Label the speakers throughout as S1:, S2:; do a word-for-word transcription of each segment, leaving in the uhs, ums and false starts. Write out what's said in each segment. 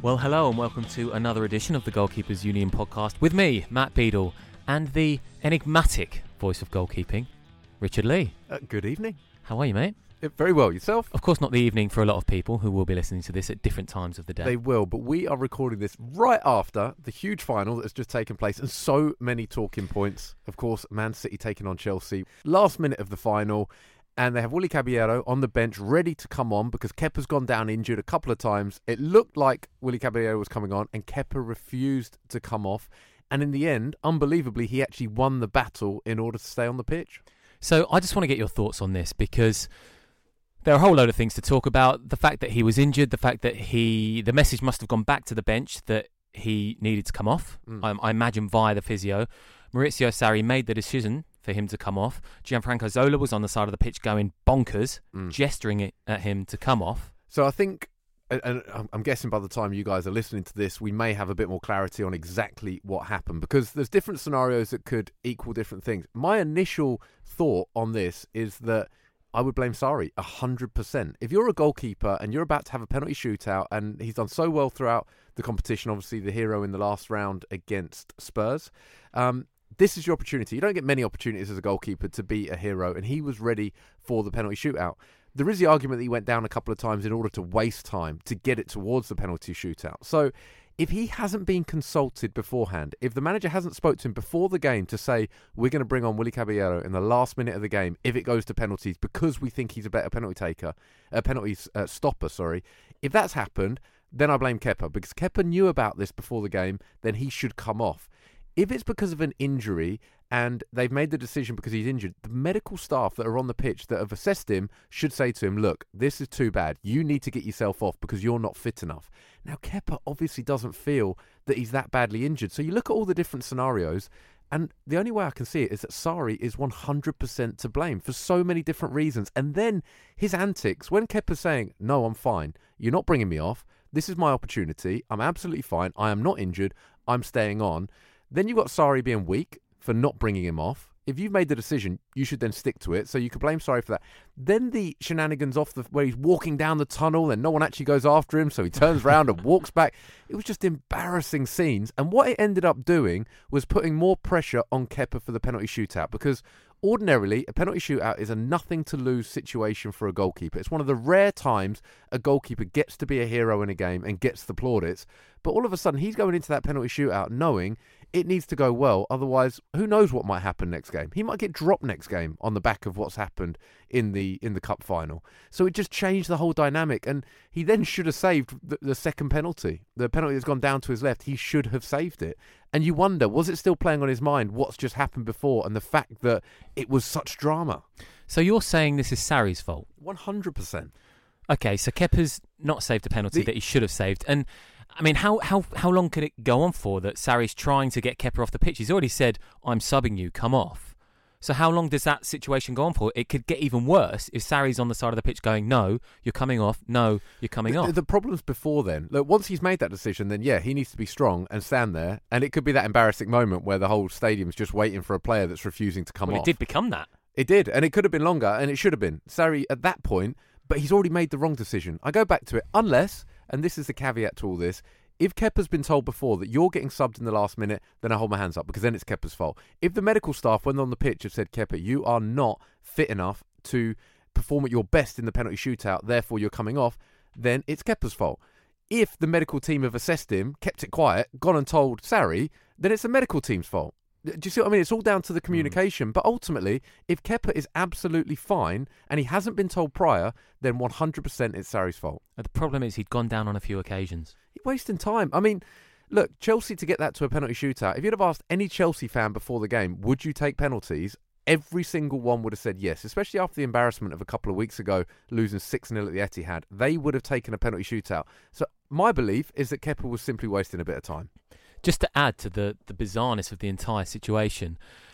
S1: Well, hello and welcome to another edition of the Goalkeepers Union podcast with me, Matt Beadle, and the enigmatic voice of goalkeeping, Richard Lee.
S2: Uh, good evening.
S1: How are you, mate?
S2: Uh, very well. Yourself?
S1: Of course, not the evening for a lot of people who will be listening to this at different times of the day.
S2: They will, but we are recording this right after the huge final that has just taken place, and so many talking points. Of course, Man City taking on Chelsea. Last minute of the final, and they have Willy Caballero on the bench ready to come on because Kepa's gone down injured a couple of times. It looked like Willy Caballero was coming on, and Kepa refused to come off. And in the end, unbelievably, he actually won the battle in order to stay on the pitch.
S1: So I just want to get your thoughts on this because there are a whole load of things to talk about. The fact that he was injured, the fact that he, the message must have gone back to the bench that he needed to come off. Mm. I, I imagine via the physio. Maurizio Sarri made the decision for him to come off. Gianfranco Zola was on the side of the pitch going bonkers, mm. gesturing at him to come off.
S2: So I think, and I'm guessing by the time you guys are listening to this, we may have a bit more clarity on exactly what happened because there's different scenarios that could equal different things. My initial thought on this is that I would blame Sarri one hundred percent. If you're a goalkeeper and you're about to have a penalty shootout, and he's done so well throughout the competition, obviously the hero in the last round against Spurs, um, this is your opportunity. You don't get many opportunities as a goalkeeper to be a hero, and he was ready for the penalty shootout. There is the argument that he went down a couple of times in order to waste time to get it towards the penalty shootout. So if he hasn't been consulted beforehand, if the manager hasn't spoke to him before the game to say, we're going to bring on Willy Caballero in the last minute of the game if it goes to penalties because we think he's a better penalty taker, a penalty uh, stopper, sorry. If that's happened, then I blame Kepa because Kepa knew about this before the game, then he should come off. If it's because of an injury and they've made the decision because he's injured, the medical staff that are on the pitch that have assessed him should say to him, look, this is too bad. You need to get yourself off because you're not fit enough. Now, Kepa obviously doesn't feel that he's that badly injured. So you look at all the different scenarios, and the only way I can see it is that Sarri is one hundred percent to blame for so many different reasons. And then his antics, when Kepa's saying, no, I'm fine, you're not bringing me off, this is my opportunity, I'm absolutely fine, I am not injured, I'm staying on. Then you've got Sarri being weak for not bringing him off. If you've made the decision, you should then stick to it. So you could blame Sarri for that. Then the shenanigans off the where he's walking down the tunnel and no one actually goes after him, so he turns around and walks back. It was just embarrassing scenes. And what it ended up doing was putting more pressure on Kepa for the penalty shootout because ordinarily, a penalty shootout is a nothing-to-lose situation for a goalkeeper. It's one of the rare times a goalkeeper gets to be a hero in a game and gets the plaudits. But all of a sudden, he's going into that penalty shootout knowing it needs to go well. Otherwise, who knows what might happen next game? He might get dropped next game on the back of what's happened in the in the cup final. So it just changed the whole dynamic. And he then should have saved the, the second penalty. The penalty that's gone down to his left, he should have saved it. And you wonder, was it still playing on his mind what's just happened before and the fact that it was such drama?
S1: So you're saying this is Sarri's fault?
S2: one hundred percent.
S1: Okay, so Kepa's not saved a penalty
S2: the,
S1: that he should have saved. And, I mean, how, how, how long could it go on for that Sarri's trying to get Kepa off the pitch? He's already said, I'm subbing you, come off. So how long does that situation go on for? It could get even worse if Sarri's on the side of the pitch going, no, you're coming off, no, you're coming
S2: the,
S1: off.
S2: The problem's before then. Look, once he's made that decision, then yeah, he needs to be strong and stand there. And it could be that embarrassing moment where the whole stadium's just waiting for a player that's refusing to come
S1: well,
S2: off.
S1: It did become that.
S2: It did, and it could have been longer, and it should have been. Sarri, at that point, but he's already made the wrong decision. I go back to it, unless, and this is the caveat to all this, if Kepa's been told before that you're getting subbed in the last minute, then I hold my hands up because then it's Kepa's fault. If the medical staff, when on the pitch, have said, Kepa, you are not fit enough to perform at your best in the penalty shootout, therefore you're coming off, then it's Kepa's fault. If the medical team have assessed him, kept it quiet, gone and told Sarri, then it's the medical team's fault. Do you see what I mean? It's all down to the communication. Mm. But ultimately, if Kepa is absolutely fine and he hasn't been told prior, then one hundred percent it's Sarri's fault.
S1: And the problem is he'd gone down on a few occasions.
S2: He's wasting time. I mean, look, Chelsea to get that to a penalty shootout, if you'd have asked any Chelsea fan before the game, would you take penalties? Every single one would have said yes, especially after the embarrassment of a couple of weeks ago, losing six nil at the Etihad. They would have taken a penalty shootout. So my belief is that Kepa was simply wasting a bit of time.
S1: Just to add to the, the bizarreness of the entire situation,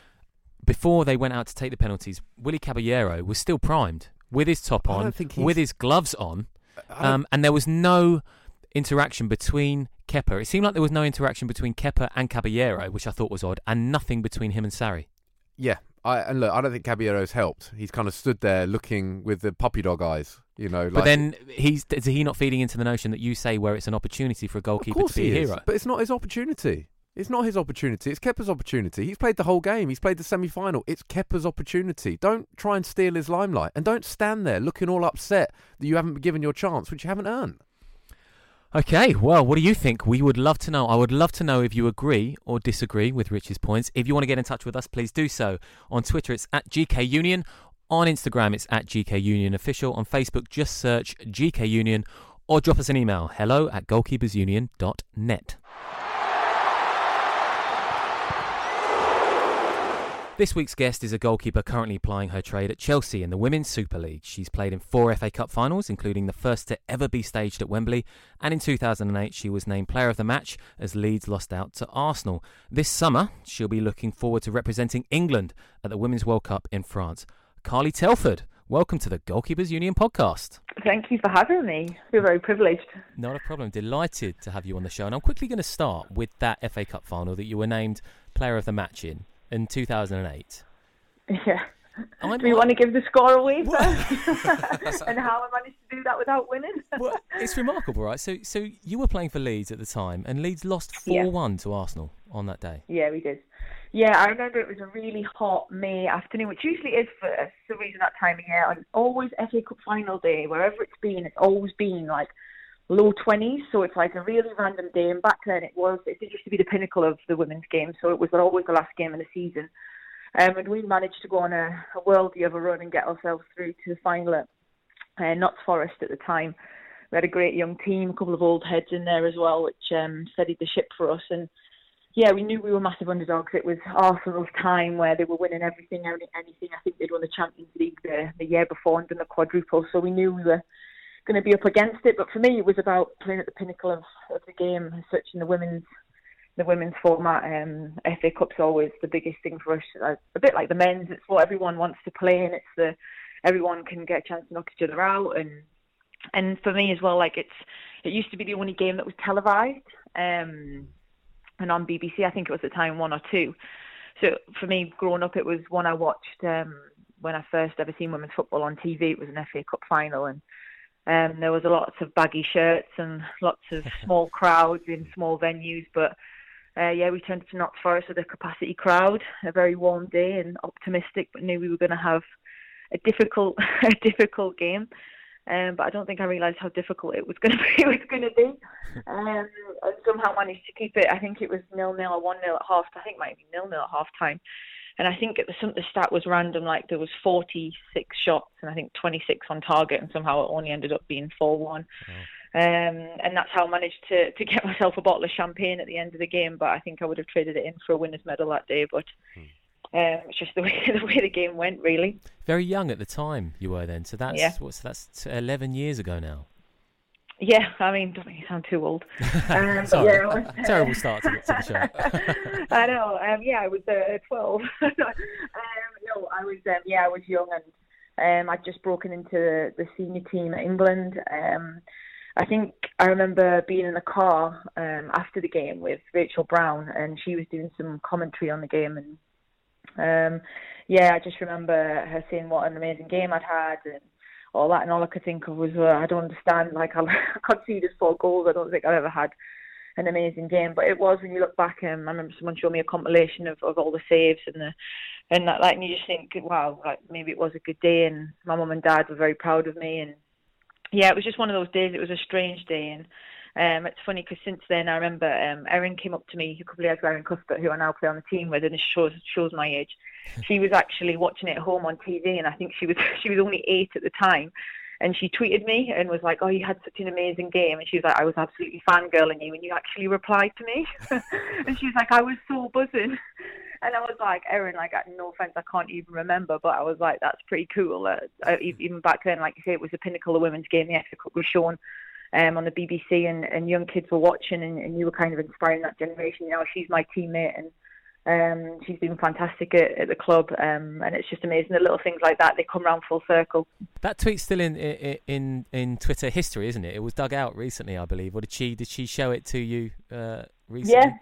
S1: before they went out to take the penalties, Willy Caballero was still primed with his top on, with his gloves on, um, and there was no interaction between Kepa. It seemed like there was no interaction between Kepa and Caballero, which I thought was odd, and nothing between him and Sarri.
S2: Yeah, I, and look, I don't think Caballero's helped. He's kind of stood there looking with the puppy dog eyes, you know. Like,
S1: but then he's is he not feeding into the notion that you say where it's an opportunity for a goalkeeper to be a hero?
S2: Is, but it's not his opportunity. It's not his opportunity. It's Kepa's opportunity. He's played the whole game. He's played the semi-final. It's Kepa's opportunity. Don't try and steal his limelight. And don't stand there looking all upset that you haven't been given your chance, which you haven't earned.
S1: Okay, well, what do you think? We would love to know. I would love to know if you agree or disagree with Rich's points. If you want to get in touch with us, please do so. On Twitter, it's at G K Union. On Instagram, it's at G K Union Official. On Facebook, just search G K Union or drop us an email, hello at goalkeepers union dot net. This week's guest is a goalkeeper currently plying her trade at Chelsea in the Women's Super League. She's played in four F A Cup finals, including the first to ever be staged at Wembley, and in two thousand eight she was named Player of the Match as Leeds lost out to Arsenal. This summer, she'll be looking forward to representing England at the Women's World Cup in France. Carly Telford, welcome to the Goalkeepers Union podcast.
S3: Thank you for having me. We're very privileged.
S1: Not a problem. Delighted to have you on the show. And I'm quickly going to start with that F A Cup final that you were named Player of the Match in. In two thousand eight.
S3: Yeah.
S1: I'm,
S3: do you want to give the score away first? And how I managed to do that without winning?
S1: Well, it's remarkable, right? So so you were playing for Leeds at the time, and Leeds lost four one yeah. to Arsenal on that day.
S3: Yeah, we did. Yeah, I remember it was a really hot May afternoon, which usually is for some reason that time of year. And always F A Cup final day, wherever it's been, it's always been like low twenties, so it's like a really random day. And back then it was, it used to be the pinnacle of the women's game, so it was always the last game of the season. Um, and we managed to go on a, a worldie of a run and get ourselves through to the final at uh, Notts Forest at the time. We had a great young team, a couple of old heads in there as well, which um, steadied the ship for us. And yeah, we knew we were massive underdogs. It was Arsenal's time where they were winning everything, anything. I think they'd won the Champions League the, the year before and done the quadruple, so we knew we were going to be up against it. But for me, it was about playing at the pinnacle of, of the game as such in the women's the women's format. um, F A Cup's always the biggest thing for us, uh, a bit like the men's. It's what everyone wants to play in. It's the everyone can get a chance to knock each other out, and and for me as well, like it's it used to be the only game that was televised, um, and on B B C I think it was at the time one or two. So for me, growing up, it was one I watched um, when I first ever seen women's football on T V. It was an F A Cup final, and Um, there was a lots of baggy shirts and lots of small crowds in small venues. But uh, yeah, we turned to Notts Forest with a capacity crowd, a very warm day and optimistic, but knew we were going to have a difficult, a difficult game. Um, but I don't think I realised how difficult it was going to be. It was going to be, um, and somehow managed to keep it. I think it was nil nil or one nil at half. I think it might be nil nil at half time. And I think it was some, the stat was random, like there was forty-six shots and I think twenty-six on target, and somehow it only ended up being four one. Oh. Um, and that's how I managed to, to get myself a bottle of champagne at the end of the game. But I think I would have traded it in for a winner's medal that day. But um, it's just the way the way the game went, really.
S1: Very young at the time you were then, so that's yeah. what's that's eleven years ago now.
S3: Yeah, I mean, don't make me sound too old. Um,
S1: Sorry,
S3: yeah, was,
S1: terrible start to, to the show.
S3: I know. Um, yeah, I was uh, twelve. um, no, I was. Um, yeah, I was young, and um, I'd just broken into the, the senior team at England. Um, I think I remember being in the car um, after the game with Rachel Brown, and she was doing some commentary on the game, and um, yeah, I just remember her saying what an amazing game I'd had, and all that, and all I could think of was, uh, I don't understand, like, I conceded four goals. I don't think I've ever had an amazing game. But it was, when you look back, um, I remember someone showed me a compilation of, of all the saves and the and that, like, and you just think, wow, like, maybe it was a good day, and my mum and dad were very proud of me. And yeah, it was just one of those days. It was a strange day, and um, it's funny because since then, I remember um, Erin came up to me a couple of years ago, Erin Cuthbert, who I now play on the team with, and it shows shows my age. She was actually watching it at home on T V, and I think she was she was only eight at the time. And she tweeted me and was like, "Oh, you had such an amazing game." And she was like, "I was absolutely fangirling you, and you actually replied to me." And she was like, "I was so buzzing." And I was like, Erin, like, no offense, I can't even remember, but I was like, that's pretty cool. Uh, even back then, like you say, it was the pinnacle of women's game. The F A Cup was shown um, on the B B C, and, and young kids were watching, and, and you were kind of inspiring that generation. You know, she's my teammate, and um, she's been fantastic at, at the club, um, and it's just amazing. The little things like that, they come round full circle.
S1: That tweet's still in in in Twitter history, isn't it? It was dug out recently, I believe. Or did she did she show it to you uh, recently?
S3: Yeah.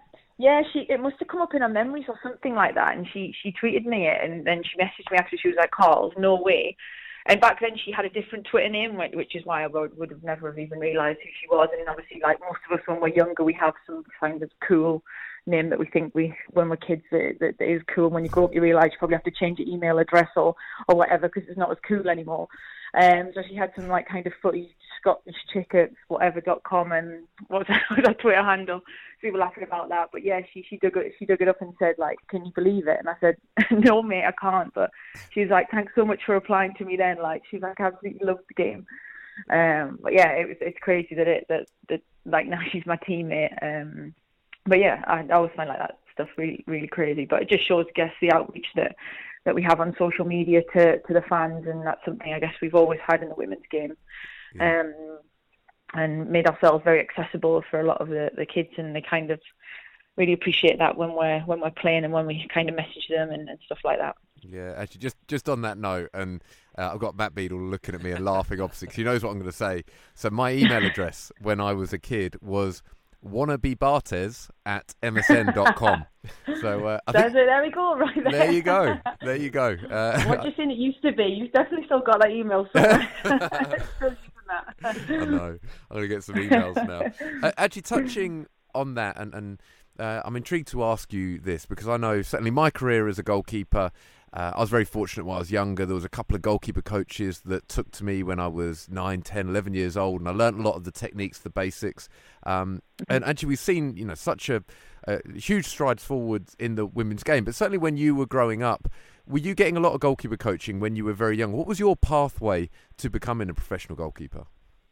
S3: Yeah, she it must have come up in her memories or something like that, and she she tweeted me it, and then she messaged me after. She was like, "Carl, no way." And back then she had a different Twitter name, which is why I would, would have never have even realised who she was. And obviously, like most of us when we're younger, we have some kind of cool name that we think we, when we're kids, that, that, that is cool. When you grow up, you realise you probably have to change your email address or, or whatever because it's not as cool anymore. Um, so she had some like kind of footy Scottish chick at whatever dot com, and what was her Twitter handle? So we were laughing about that. But yeah, she she dug it she dug it up and said like, "Can you believe it?" And I said, "No, mate, I can't." But she's like, "Thanks so much for replying to me." Then like she's like, "I absolutely loved the game." Um, but yeah, it was it's crazy that it that that like now she's my teammate. Um, but yeah, I, I always find like that stuff really really crazy. But it just shows, I guess, the outreach that. that we have on social media to, to the fans, and that's something I guess we've always had in the women's game, yeah. um, and made ourselves very accessible for a lot of the, the kids, and they kind of really appreciate that when we're when we're playing and when we kind of message them and, and stuff like that.
S2: Yeah, actually, just just on that note, and uh, I've got Matt Beadle looking at me and laughing opposite because he knows what I'm going to say. So my email address when I was a kid was wannabebartes at msn dot com. So uh, I think,
S3: there we go, right there.
S2: There you go. There you go. Uh,
S3: what do you think it used to be? You've definitely still got that email somewhere. Still using that.
S2: I know. I'm going to get some emails now. Uh, actually, touching on that, and, and uh, I'm intrigued to ask you this because I know certainly my career as a goalkeeper, Uh, I was very fortunate when I was younger. There was a couple of goalkeeper coaches that took to me when I was nine, ten, eleven years old, and I learned a lot of the techniques, the basics. Um, and actually, we've seen, you know, such a, a huge strides forward in the women's game. But certainly, when you were growing up, were you getting a lot of goalkeeper coaching when you were very young? What was your pathway to becoming a professional goalkeeper?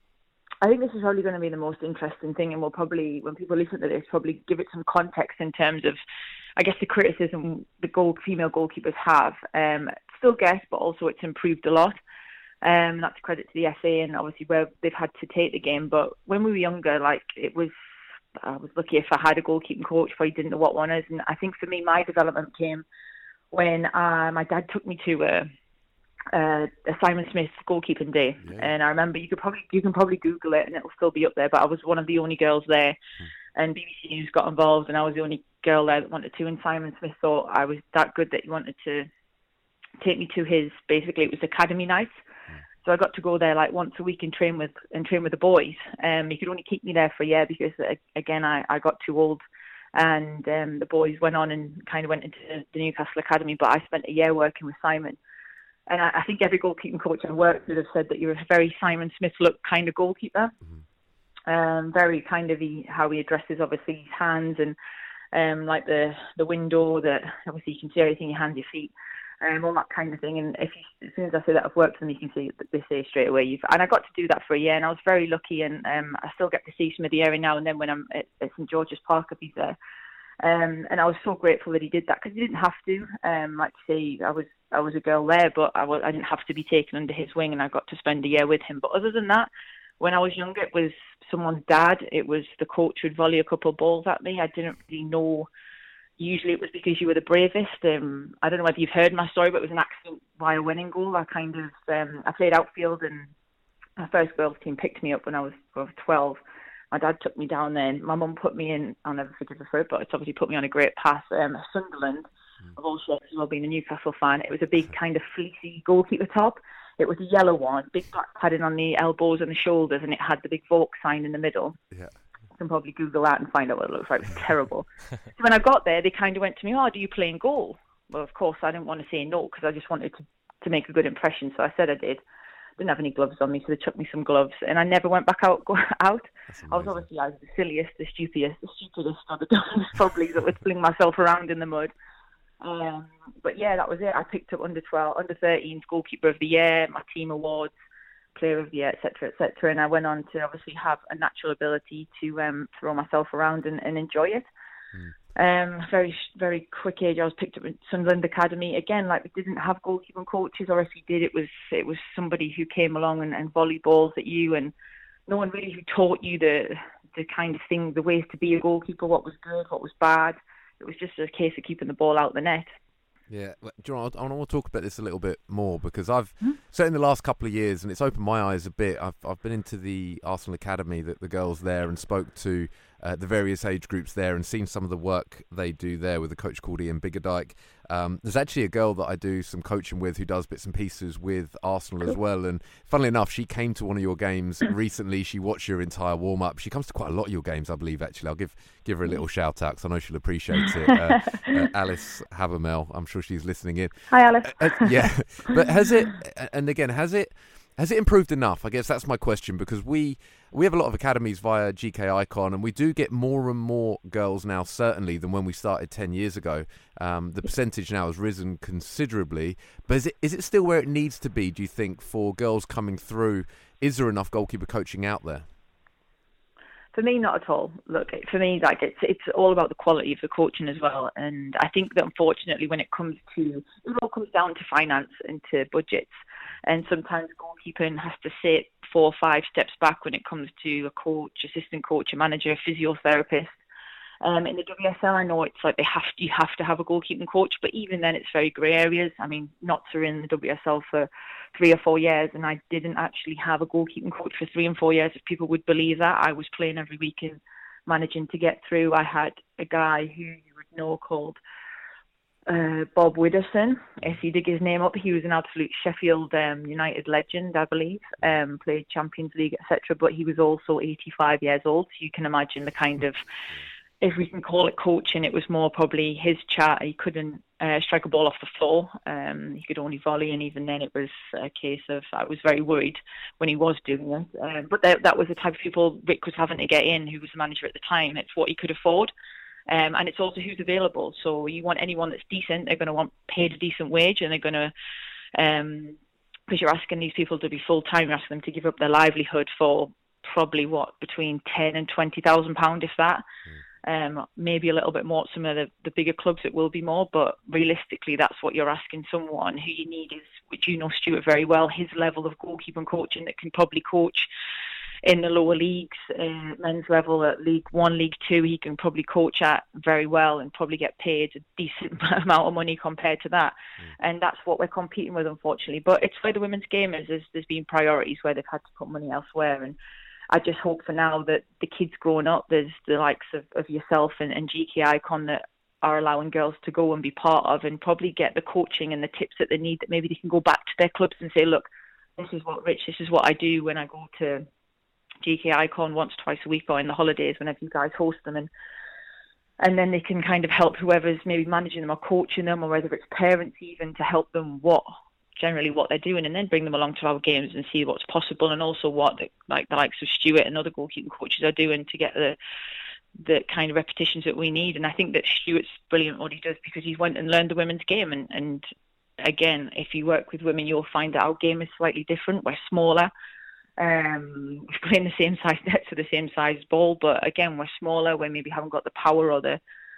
S3: I think this is probably going to be the most interesting thing, and we'll probably, when people listen to this, probably give it some context in terms of, I guess, the criticism the goal female goalkeepers have. Um, still guess, but also it's improved a lot. Um, that's a credit to the F A and obviously where they've had to take the game. But when we were younger, like it was, I was lucky if I had a goalkeeping coach, if I didn't know what one is. And I think for me, my development came when uh, my dad took me to a. Uh, a Simon Smith goalkeeping day, yeah. And I remember you could probably you can probably Google it and it'll still be up there. But I was one of the only girls there, hmm. and B B C News got involved, and I was the only girl there that wanted to. And Simon Smith thought I was that good that he wanted to take me to his. Basically, it was academy nights, hmm. so I got to go there like once a week and train with and train with the boys. Um, he could only keep me there for a year because uh, again I, I got too old. And um, the boys went on and kind of went into the Newcastle Academy. But I spent a year working with Simon. And I, I think every goalkeeping coach I've worked with have said that you're a very Simon Smith look kind of goalkeeper. Mm-hmm. Um, very kind of he, how he addresses obviously his hands and um, like the the window that obviously you can see everything, your hands, your feet, um, all that kind of thing. And if you, as soon as I say that I've worked with them, you can see that they say straight away. You've and I got to do that for a year, and I was very lucky. And um, I still get to see some of the area now and then when I'm at, at St George's Park if he's there. Um, and I was so grateful that he did that because he didn't have to. Um, like I say, I was I was a girl there, but I, was, I didn't have to be taken under his wing, and I got to spend a year with him. But other than that, when I was younger, it was someone's dad. It was the coach who'd volley a couple of balls at me. I didn't really know. Usually it was because you were the bravest. Um, I don't know whether you've heard my story, but it was an accident by a winning goal. I kind of um, I played outfield, and my first girls team picked me up when I was, I was twelve. My dad took me down there, and my mum put me in, I'll never forgive her for it, but it's obviously put me on a great path. Um, Sunderland, mm. of all sorts, as well, being a Newcastle fan. It was a big kind of fleecy goalkeeper top. It was a yellow one, big black padding on the elbows and the shoulders, and it had the big Volk sign in the middle. Yeah. You can probably Google that and find out what it looks like. It was terrible. So when I got there, they kind of went to me, oh, do you play in goal? Well, of course, I didn't want to say no because I just wanted to, to make a good impression, so I said I did. Didn't have any gloves on me, so they took me some gloves, and I never went back out. Go out. I was obviously I was the silliest, the stupidest, the stupidest of the dumbest probably that would fling myself around in the mud. Um, but yeah, that was it. I picked up under twelve, under thirteens goalkeeper of the year, my team awards, player of the year, et cetera, et cetera. And I went on to obviously have a natural ability to um, throw myself around and, and enjoy it. Mm. Um, very, very quick age. I was picked up at Sunderland Academy again. Like we didn't have goalkeeping coaches, or if we did, it was it was somebody who came along and, and volleyed balls at you, and no one really who taught you the the kind of thing, the ways to be a goalkeeper, what was good, what was bad. It was just a case of keeping the ball out the net.
S2: Yeah, do you know, I want to talk about this a little bit more because I've,
S3: Hmm?
S2: certainly in the last couple of years, and it's opened my eyes a bit, I've I've been into the Arsenal Academy, the, the girls there, and spoke to uh, the various age groups there and seen some of the work they do there with a coach called Ian Biggerdike. Um, there's actually a girl that I do some coaching with who does bits and pieces with Arsenal as well, and funnily enough, she came to one of your games recently. She watched your entire warm-up. She comes to quite a lot of your games, I believe, actually. I'll give give her a little shout-out because I know she'll appreciate it. Uh, uh, Alice Havermel, I'm sure she's listening in.
S3: Hi, Alice.
S2: Uh, uh, yeah, but has it, and again, has it has it improved enough? I guess that's my question, because we we have a lot of academies via G K Icon, and we do get more and more girls now, certainly, than when we started ten years ago. Um, the percentage now has risen considerably, but is it is it still where it needs to be, do you think, for girls coming through? Is there enough goalkeeper coaching out there?
S3: For me, not at all. Look, for me, like it's it's all about the quality of the coaching as well. And I think that unfortunately, when it comes to, it all comes down to finance and to budgets. And sometimes goalkeeping has to sit four or five steps back when it comes to a coach, assistant coach, a manager, a physiotherapist. Um, in the W S L, I know it's like they have to, you have to have a goalkeeping coach, but even then, it's very grey areas. I mean, Notts are in the W S L for three or four years, and I didn't actually have a goalkeeping coach for three and four years. If people would believe that, I was playing every week and managing to get through. I had a guy who you would know called uh, Bob Widdowson. If you dig his name up, he was an absolute Sheffield um, United legend, I believe. Um, played Champions League, et cetera. But he was also eighty-five years old, so you can imagine the kind of, if we can call it coaching, it was more probably his chat. He couldn't uh, strike a ball off the floor. Um, he could only volley, and even then it was a case of, I was very worried when he was doing it. Um, but that, that was the type of people Rick was having to get in, who was the manager at the time. It's what he could afford. Um, and it's also who's available. So you want anyone that's decent, they're going to want paid a decent wage, and they're going to, um, because you're asking these people to be full-time, you're asking them to give up their livelihood for probably, what, between ten and twenty thousand pounds, if that. Mm. Um, maybe a little bit more at some of the, the bigger clubs, it will be more, but realistically, that's what you're asking someone. Who you need is, which you know Stuart very well, his level of goalkeeping coaching that can probably coach in the lower leagues, uh, men's level at League One, League Two, he can probably coach at very well and probably get paid a decent amount of money compared to that. Mm. And that's what we're competing with, unfortunately. But it's where the women's game is. There's, there's been priorities where they've had to put money elsewhere, and I just hope for now that the kids growing up, there's the likes of, of yourself and, and G K Icon that are allowing girls to go and be part of and probably get the coaching and the tips that they need, that maybe they can go back to their clubs and say, look, this is what, Rich, this is what I do when I go to G K Icon once, twice a week, or in the holidays whenever you guys host them. And and then they can kind of help whoever's maybe managing them or coaching them, or whether it's parents even, to help them what generally what they're doing, and then bring them along to our games and see what's possible, and also what the, like the likes of Stuart and other goalkeeping coaches are doing to get the the kind of repetitions that we need. And I think that Stuart's brilliant what he does, because he's went and learned the women's game, and, and again, if you work with women, you'll find that our game is slightly different. We're smaller. Um, we play in the same size net, so the same size ball, but again, we're smaller. We maybe haven't got the power or the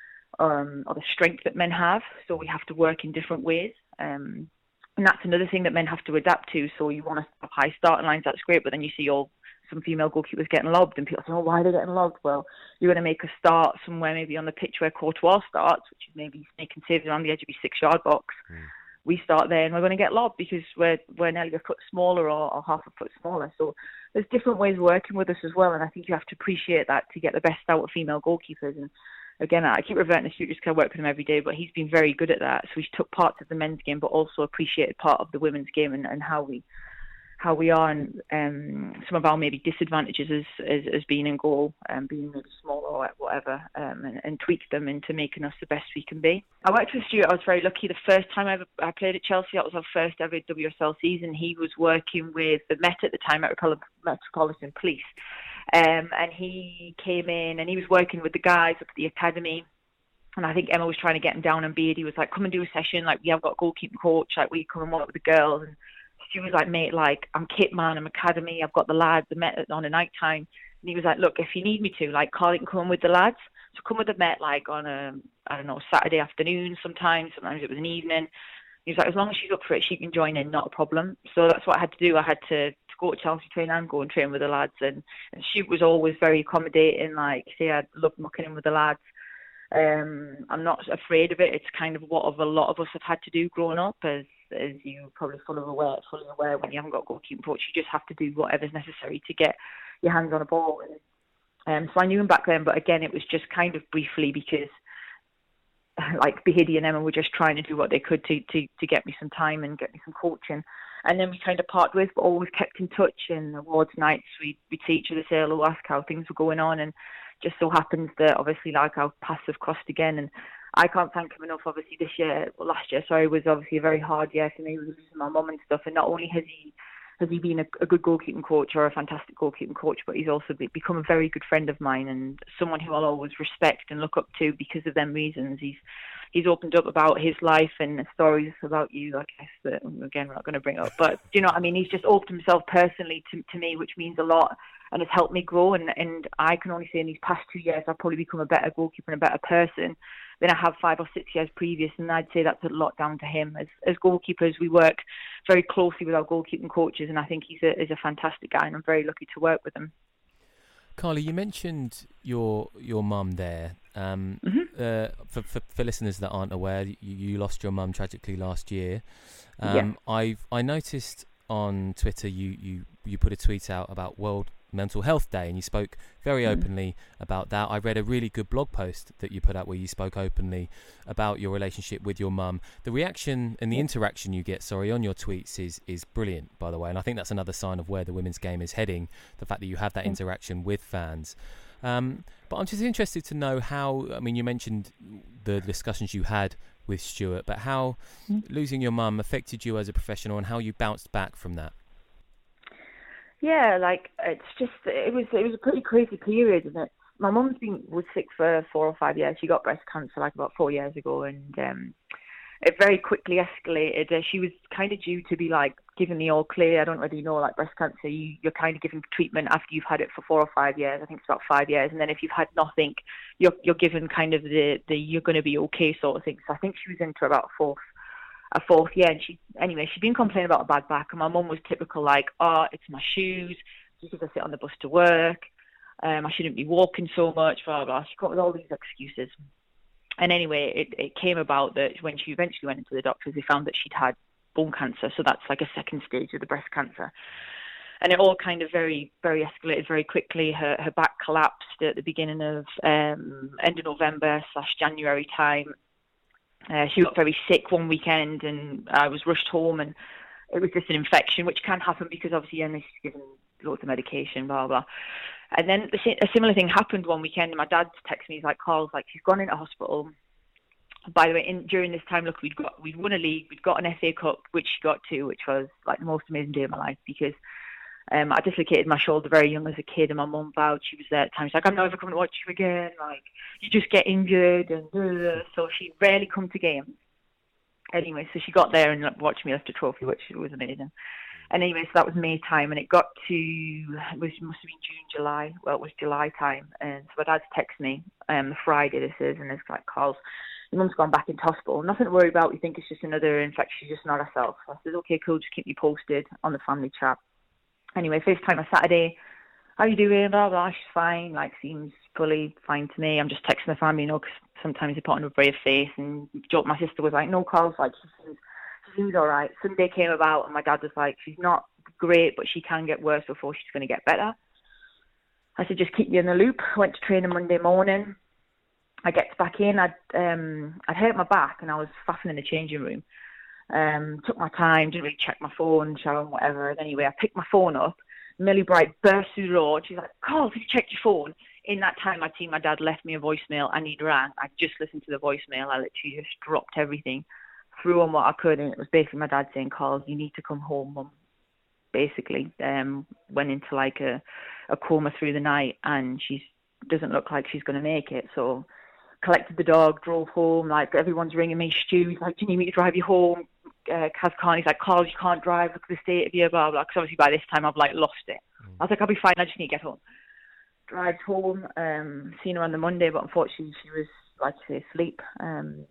S3: um, or the strength that men have, so we have to work in different ways. Um, And that's another thing that men have to adapt to. So you want to have high starting lines, that's great, but then you see all some female goalkeepers getting lobbed, and people say, oh, why are they getting lobbed? Well, you're going to make a start somewhere maybe on the pitch where Courtois starts, which is maybe making saves around the edge of your six-yard box. Mm. We start there and we're going to get lobbed because we're, we're nearly a foot smaller or, or half a foot smaller. So there's different ways of working with us as well, and I think you have to appreciate that to get the best out of female goalkeepers. And again, I keep reverting to Stuart because I work with him every day, but he's been very good at that. So he's took parts of the men's game, but also appreciated part of the women's game, and, and how we how we are, and um, some of our maybe disadvantages as, as, as being in goal, and um, being maybe smaller or whatever, um, and, and tweak them into making us the best we can be. I worked with Stuart. I was very lucky. The first time I, ever, I played at Chelsea, that was our first ever W S L season. He was working with the Met at the time, Metropolitan Police. Um, and he came in and he was working with the guys up at the academy. And I think Emma was trying to get him down on beard. He was like, come and do a session. Like, yeah, I've got a goalkeeping coach. Like, will you come and work with the girls? And Stu was like, mate, like, I'm kit man, I'm academy. I've got the lads, the Met on a night time. And he was like, look, if you need me to, like, Carly can come with the lads. So come with the Met, like, on a, I don't know, Saturday afternoon sometimes. Sometimes it was an evening. He was like, as long as she's up for it, she can join in, not a problem. So that's what I had to do. I had to go to Chelsea train and go and train with the lads, and, and she was always very accommodating. Like, say, I loved mucking in with the lads, Um, I'm not afraid of it. It's kind of what of a lot of us have had to do growing up, as as you're probably fully aware, fully aware when you haven't got a goalkeeping coach, you just have to do whatever's necessary to get your hands on a ball. And, um, so I knew him back then, but again, it was just kind of briefly because like Bahidi and Emma were just trying to do what they could to, to, to get me some time and get me some coaching. And then we kind of parted with, but always kept in touch. And awards nights, we'd, we'd see each other, say hello, ask how things were going on. And just so happens that obviously like our paths have crossed again. And I can't thank him enough. Obviously this year, well, last year, sorry, was obviously a very hard year for me with losing my mum and stuff. And not only has he has he been a, a good goalkeeping coach or a fantastic goalkeeping coach, but he's also be, become a very good friend of mine and someone who I'll always respect and look up to because of them reasons. He's he's opened up about his life and stories about you, I guess, that, again, we're not going to bring up. But, do you know what I mean? He's just opened himself personally to, to me, which means a lot and has helped me grow. And, and I can only say in these past two years, I've probably become a better goalkeeper and a better person than I have five or six years previous. And I'd say that's a lot down to him. As as goalkeepers, we work very closely with our goalkeeping coaches, and I think he's a, is a fantastic guy, and I'm very lucky to work with him.
S1: Carly, you mentioned your your mum there. Um, mm-hmm. uh, for, for for listeners that aren't aware, you, you lost your mum tragically last year. Um,
S3: yeah.
S1: I've I noticed on Twitter you, you, you put a tweet out about World Mental Health Day, and you spoke very openly mm-hmm. about that. I read a really good blog post that you put out where you spoke openly about your relationship with your mum. The reaction and the interaction you get, sorry, on your tweets is is brilliant, by the way, and I think that's another sign of where the women's game is heading, the fact that you have that mm-hmm. interaction with fans. Um, but I'm just interested to know how, I mean, you mentioned the discussions you had with Stuart, but how mm-hmm. losing your mum affected you as a professional and how you bounced back from that.
S3: Yeah, like it's just it was it was a pretty crazy period, and it. My mum's been was sick for four or five years. She got breast cancer like about four years ago, and um, it very quickly escalated. Uh, she was kind of due to be like given the all clear. I don't really know, like breast cancer, you, you're kind of given treatment after you've had it for four or five years. I think it's about five years, and then if you've had nothing, you're you're given kind of the the you're going to be okay sort of thing. So I think she was into about fourth. a fourth year, and she anyway she'd been complaining about a bad back, and my mum was typical like, oh, it's my shoes because I sit on the bus to work, um, I shouldn't be walking so much, blah blah. She got with all these excuses, and anyway it, it came about that when she eventually went into the doctors, they found that she'd had bone cancer, so that's like a second stage of the breast cancer, and it all kind of very very escalated very quickly. Her her back collapsed at the beginning of um, end of November slash January time. Uh, she got very sick one weekend, and I was rushed home, and it was just an infection, which can happen because obviously Emma is given loads of medication, blah blah. And then a similar thing happened one weekend, and my dad texted me, he's like, Carl's like, she's gone into hospital. By the way, in, during this time, look, we'd got we'd won a league, we'd got an F A Cup, which she got to, which was like the most amazing day of my life because Um, I dislocated my shoulder very young as a kid, and my mum vowed she was there at times. Like, I'm never coming to watch you again. Like, you just get injured, and uh, so she rarely come to games. Anyway, so she got there and watched me lift a trophy, which was amazing. And anyway, so that was May time, and it got to it was it must have been June, July. Well, it was July time, and so my dad's texted me um, the Friday this is, and it's like, Carl, your mum's gone back into hospital. Nothing to worry about. We think it's just another infection. She's just not herself. I said, okay, cool. Just keep me posted on the family chat. Anyway, FaceTime on Saturday. How you doing? Blah, blah. She's fine. Like, seems fully fine to me. I'm just texting the family, you know, because sometimes they put on a brave face. And joke, my sister was like, no, Carl's like, she seems, she seems all right. Sunday came about, and my dad was like, she's not great, but she can get worse before she's going to get better. I said, just keep you in the loop. I went to training Monday morning. I get back in. I'd, um, I'd hurt my back, and I was faffing in the changing room. Um, took my time, didn't really check my phone, shower and whatever. And anyway, I picked my phone up. Millie Bright burst through the door. She's like, Carl, have you checked your phone? In that time, I'd seen my dad left me a voicemail, and he'd rang. I just listened to the voicemail. I literally just dropped everything, threw on what I could, and it was basically my dad saying, Carl, you need to come home, Mum. Basically, um, went into like a, a coma through the night, and she doesn't look like she's going to make it. So collected the dog, drove home. Like, everyone's ringing me. Stu, he's like, do you need me to drive you home? Uh, Kaz Khan, he's like, Carl, you can't drive, look at the state of you, blah, blah. Because obviously by this time I've like lost it. Mm. I was like, I'll be fine, I just need to get home. Drives home, um, seen her on the Monday, but unfortunately she was, like you say, asleep. Um,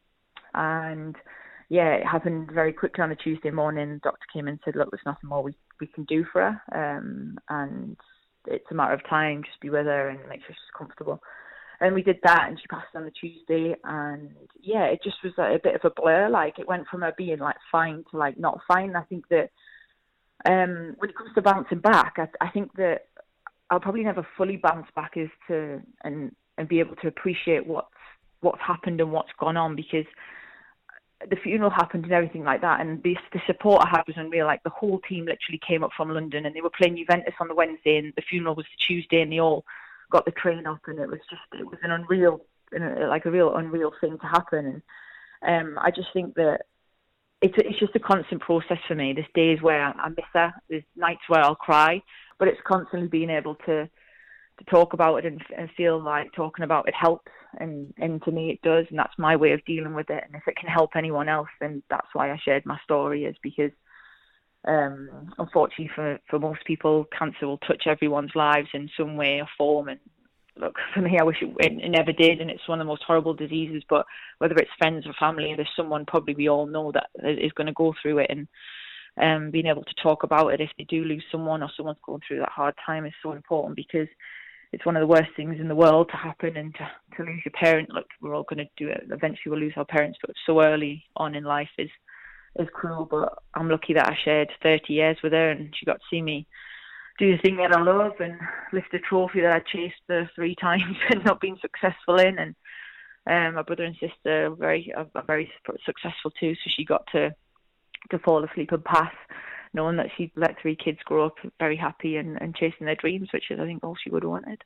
S3: and yeah, it happened very quickly on a Tuesday morning. The doctor came in and said, look, there's nothing more we, we can do for her. Um, and it's a matter of time, just be with her and make sure she's comfortable. And we did that, and she passed on the Tuesday, and yeah, it just was like a bit of a blur. Like, it went from her being like fine to like not fine. I think that um, when it comes to bouncing back, I, I think that I'll probably never fully bounce back as to and and be able to appreciate what's what's happened and what's gone on, because the funeral happened and everything like that, and the, the support I had was unreal. Like, the whole team literally came up from London, and they were playing Juventus on the Wednesday, and the funeral was the Tuesday, and they all got the train up, and it was just, it was an unreal, like a real unreal thing to happen. And um, I just think that it's it's just a constant process for me. There's days where I miss her, there's nights where I'll cry, but it's constantly being able to to talk about it and, and feel like talking about it helps, and, and to me it does, and that's my way of dealing with it. And if it can help anyone else, then that's why I shared my story, is because um, unfortunately for, for most people, cancer will touch everyone's lives in some way or form. And look, for me, I wish it, it never did, and it's one of the most horrible diseases, but whether it's friends or family, there's someone probably we all know that is going to go through it, and um, being able to talk about it if they do lose someone or someone's going through that hard time is so important, because it's one of the worst things in the world to happen, and to, to lose your parent. Look, we're all going to do it. Eventually we'll lose our parents, but so early on in life is is cruel. But I'm lucky that I shared thirty years with her, and she got to see me do the thing that I love and lift a trophy that I chased uh, three times and not been successful in. And um, my brother and sister are very, are very successful too, so she got to to fall asleep and pass, knowing that she'd let three kids grow up very happy and, and chasing their dreams, which is, I think, all she would have wanted.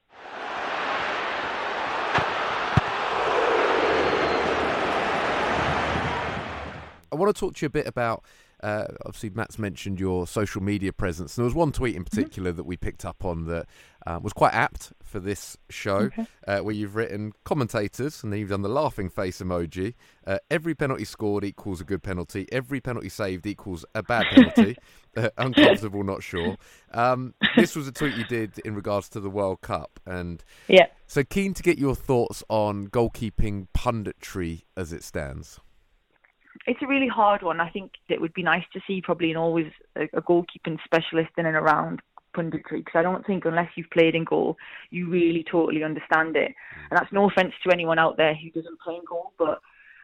S2: I want to talk to you a bit about, uh, obviously Matt's mentioned your social media presence, and there was one tweet in particular mm-hmm. that we picked up on that uh, was quite apt for this show, okay. uh, where you've written commentators, and then you've done the laughing face emoji. Uh, every penalty scored equals a good penalty. Every penalty saved equals a bad penalty. uh, uncomfortable, not sure. Um, this was a tweet you did in regards to the World Cup, and
S3: yeah.
S2: So keen to get your thoughts on goalkeeping punditry as it stands.
S3: It's a really hard one. I think it would be nice to see probably an always a, a goalkeeping specialist in and around punditry, because I don't think unless you've played in goal, you really totally understand it. And that's no offence to anyone out there who doesn't play in goal, but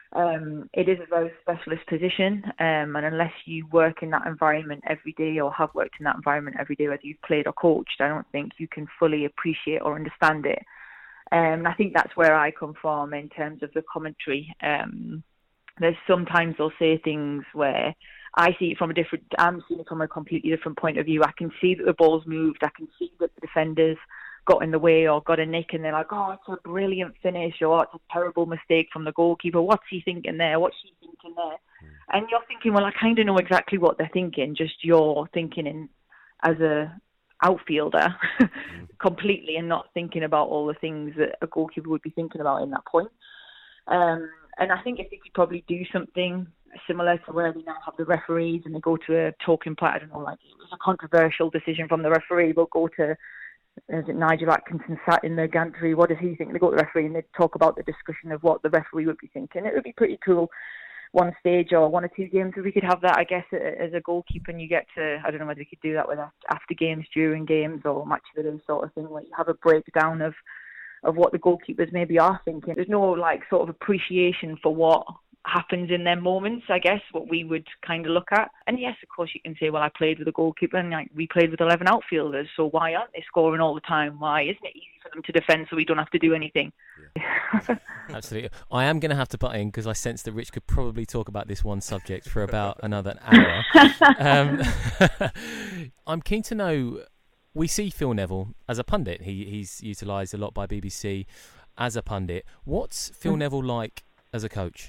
S3: um, it is a very specialist position. Um, and unless you work in that environment every day, or have worked in that environment every day, whether you've played or coached, I don't think you can fully appreciate or understand it. Um, and I think that's where I come from in terms of the commentary. Um, There's sometimes they'll say things where I see it from a different, I'm seeing it from a completely different point of view. I can see that the ball's moved. I can see that the defenders got in the way or got a nick, and they're like, oh, it's a brilliant finish, or it's a terrible mistake from the goalkeeper. What's he thinking there? What's she thinking there? Mm. And you're thinking, well, I kind of know exactly what they're thinking, just you're thinking in, as a outfielder mm. completely, and not thinking about all the things that a goalkeeper would be thinking about in that point. Um, And I think if they could probably do something similar to where they now have the referees and they go to a talking point, I don't know, like it was a controversial decision from the referee, but go to, is it Nigel Atkinson sat in the gantry, what does he think? They go to the referee and they talk about the discussion of what the referee would be thinking. It would be pretty cool one stage or one or two games if we could have that, I guess, as a goalkeeper, and you get to, I don't know whether we could do that with after games, during games, or match of the day sort of thing, where you have a breakdown of of what the goalkeepers maybe are thinking. There's no like sort of appreciation for what happens in their moments, I guess, what we would kind of look at. And yes, of course, you can say, well, I played with a goalkeeper, and like we played with eleven outfielders, so why aren't they scoring all the time? Why isn't it easy for them to defend so we don't have to do anything?
S1: Yeah. Absolutely. I am going to have to butt in, because I sense that Rich could probably talk about this one subject for about another hour. um, I'm keen to know, we see Phil Neville as a pundit. He he's utilised a lot by B B C as a pundit. What's Phil mm. Neville like as a coach?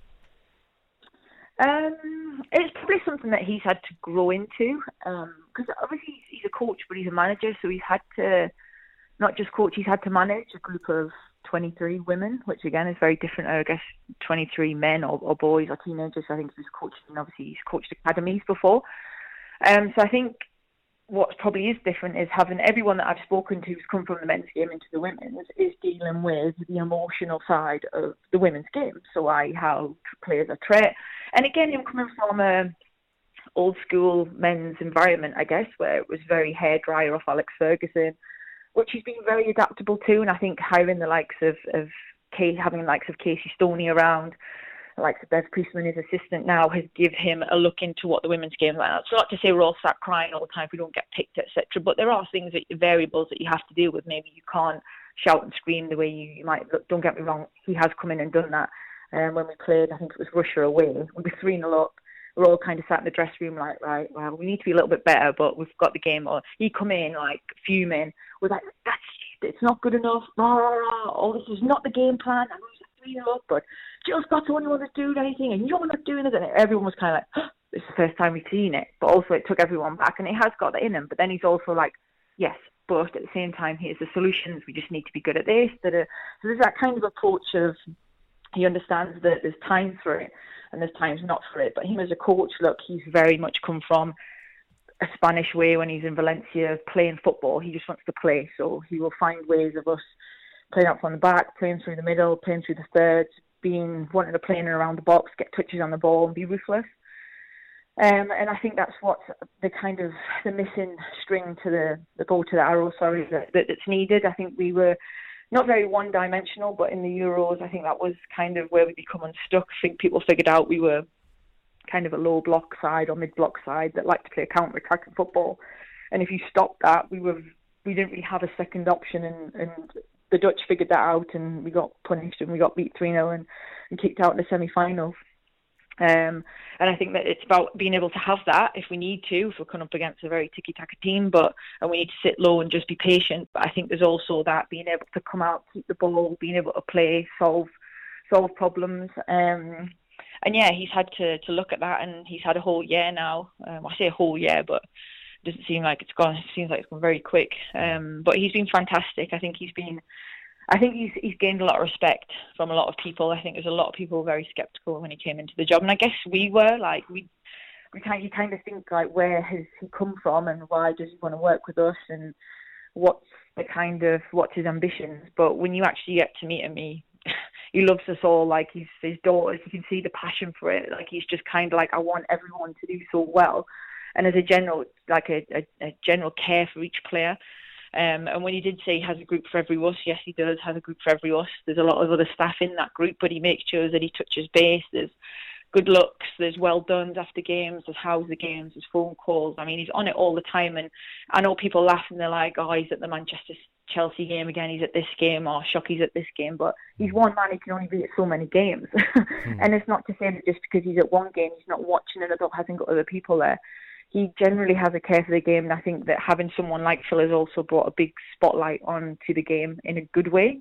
S3: Um, it's probably something that he's had to grow into, because um, obviously he's a coach, but he's a manager, so he's had to not just coach, he's had to manage a group of twenty-three women, which again is very different, I guess, twenty-three men or, or boys or teenagers. I think he's coached, and obviously he's coached academies before. Um, so I think what probably is different is having everyone that I've spoken to who's come from the men's game into the women's is dealing with the emotional side of the women's game. So I, how players are treated. And again, him coming from a old school men's environment, I guess, where it was very hairdryer off Alex Ferguson, which he's been very adaptable to. And I think hiring the likes of, of Kay, having the likes of Casey Stoney around, the likes of Bev Priestman, his assistant now, has given him a look into what the women's game is like. It's not to say we're all sat crying all the time if we don't get picked, et cetera. But there are things, that variables that you have to deal with. Maybe you can't shout and scream the way you, you might. Look, don't get me wrong, he has come in and done that. Um, when we played, I think it was Russia away, we were three nil up. We're all kind of sat in the dressing room like, right, well, we need to be a little bit better, but we've got the game. Or he come in like fuming, we're like, that's it's not good enough. Rah, rah, rah. Oh, this is not the game plan. I know it's three nil up, but Jill's got the only one that's doing anything, and you're not doing it. And everyone was kind of like, oh, this is the first time we've seen it. But also, it took everyone back, and it has got that in him. But then he's also like, yes, but at the same time, here's the solutions. We just need to be good at this. That so there's that kind of approach of, he understands that there's times for it and there's times not for it. But him as a coach, look, he's very much come from a Spanish way when he's in Valencia playing football. He just wants to play. So he will find ways of us playing up from the back, playing through the middle, playing through the thirds, being wanting to play in and around the box, get touches on the ball and be ruthless. Um, and I think that's what the kind of the missing string to the, the bow to the arrow, sorry, that, that that's needed. I think we were not very one-dimensional, but in the Euros, I think that was kind of where we become unstuck. I think people figured out we were kind of a low block side or mid-block side that liked to play counter-attacking football. And if you stopped that, we were we didn't really have a second option, and, and the Dutch figured that out, and we got punished and we got beat three nil and, and kicked out in the semi-finals. Um, and I think that it's about being able to have that if we need to, if we're coming up against a very tiki-taka team, but and we need to sit low and just be patient. But I think there's also that being able to come out, keep the ball, being able to play, solve solve problems. Um, and yeah, he's had to, to look at that, and he's had a whole year now. Um, I say a whole year, but it doesn't seem like it's gone. It seems like it's gone very quick. Um, but he's been fantastic. I think he's been I think he's he's gained a lot of respect from a lot of people. I think there's a lot of people very sceptical when he came into the job, and I guess we were like we we kind you kind of think like, where has he come from and why does he want to work with us and what's the kind of what's his ambitions? But when you actually get to meet him, he he loves us all like he's his daughters. You can see the passion for it. Like he's just kind of like, I want everyone to do so well, and as a general like a, a, a general care for each player. Um, and when he did say he has a group for every us, yes, he does have a group for every us. There's a lot of other staff in that group, but he makes sure that he touches base. There's good looks, there's well dones after games, there's how's the games, there's phone calls. I mean, he's on it all the time. And I know people laugh and they're like, oh, he's at the Manchester Chelsea game again, he's at this game, or shock, he's at this game. But he's one man, he can only be at so many games. mm. And it's not to say that just because he's at one game, he's not watching it or hasn't got other people there. He generally has a care for the game, and I think that having someone like Phil has also brought a big spotlight onto the game in a good way.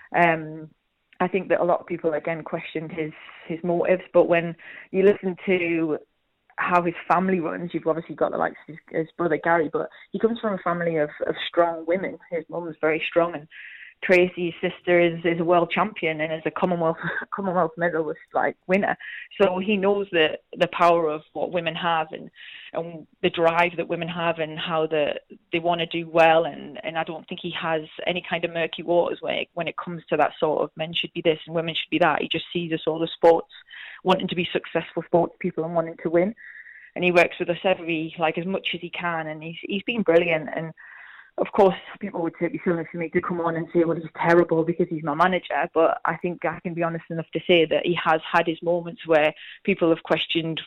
S3: Um, I think that a lot of people, again, questioned his, his motives, but when you listen to how his family runs, you've obviously got the likes of his, his brother Gary, but he comes from a family of, of strong women. His mum's very strong, and Tracy, his sister, is, is a world champion and is a Commonwealth Commonwealth medalist like winner. So he knows the the power of what women have and, and the drive that women have and how the, they want to do well. And, and I don't think he has any kind of murky waters when it, when it comes to that sort of men should be this and women should be that. He just sees us all as sports, wanting to be successful sports people and wanting to win. And he works with us every, like as much as he can. And he's he's been brilliant. And of course, people would say it'd be silly for me to come on and say, well, he's terrible because he's my manager. But I think I can be honest enough to say that he has had his moments where people have questioned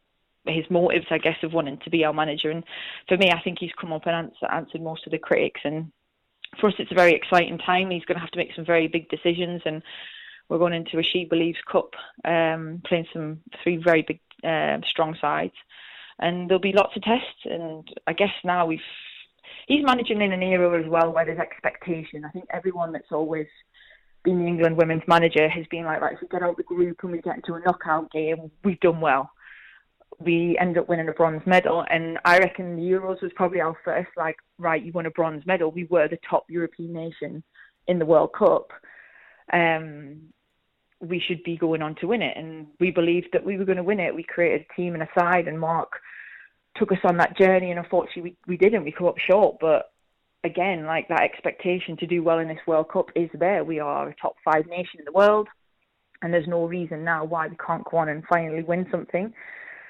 S3: his motives, I guess, of wanting to be our manager. And for me, I think he's come up and answer, answered most of the critics. And for us, it's a very exciting time. He's going to have to make some very big decisions. And we're going into a She Believes Cup, um, playing some three very big, uh, strong sides. And there'll be lots of tests. And I guess now we've He's managing in an era as well where there's expectation. I think everyone that's always been the England women's manager has been like, right, if we get out the group and we get into a knockout game, we've done well. We end up winning a bronze medal. And I reckon the Euros was probably our first, like, right, you won a bronze medal. We were the top European nation in the World Cup. Um, we should be going on to win it. And we believed that we were going to win it. We created a team and a side, and Mark took us on that journey, and unfortunately we, we didn't. We come up short, but again, like that expectation to do well in this World Cup is there. We are a top five nation in the world, and there's no reason now why we can't go on and finally win something.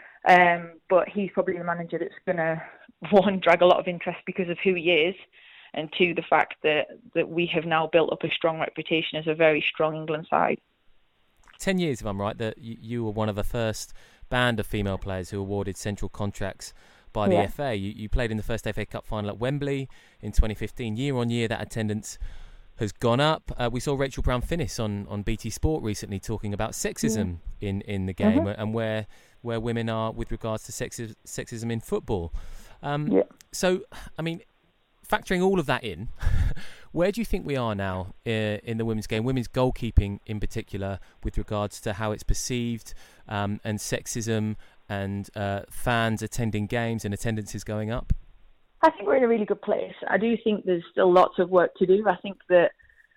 S3: Um, but he's probably the manager that's going to, one, drag a lot of interest because of who he is, and two, the fact that, that we have now built up a strong reputation as a very strong England side.
S1: Ten years, if I'm right, that you, you were one of the first band of female players who awarded central contracts by the yeah. F A. You, you played in the first F A Cup final at Wembley in twenty fifteen. Year on year, that attendance has gone up. Uh, we saw Rachel Brown-Finnis on, on B T Sport recently talking about sexism yeah. in, in the game mm-hmm. and where where women are with regards to sexism, sexism in football. Um, yeah. So, I mean, factoring all of that in, where do you think we are now uh, in the women's game, women's goalkeeping in particular, with regards to how it's perceived um, and sexism and uh, fans attending games and attendances going up?
S3: I think we're in a really good place. I do think there's still lots of work to do. I think that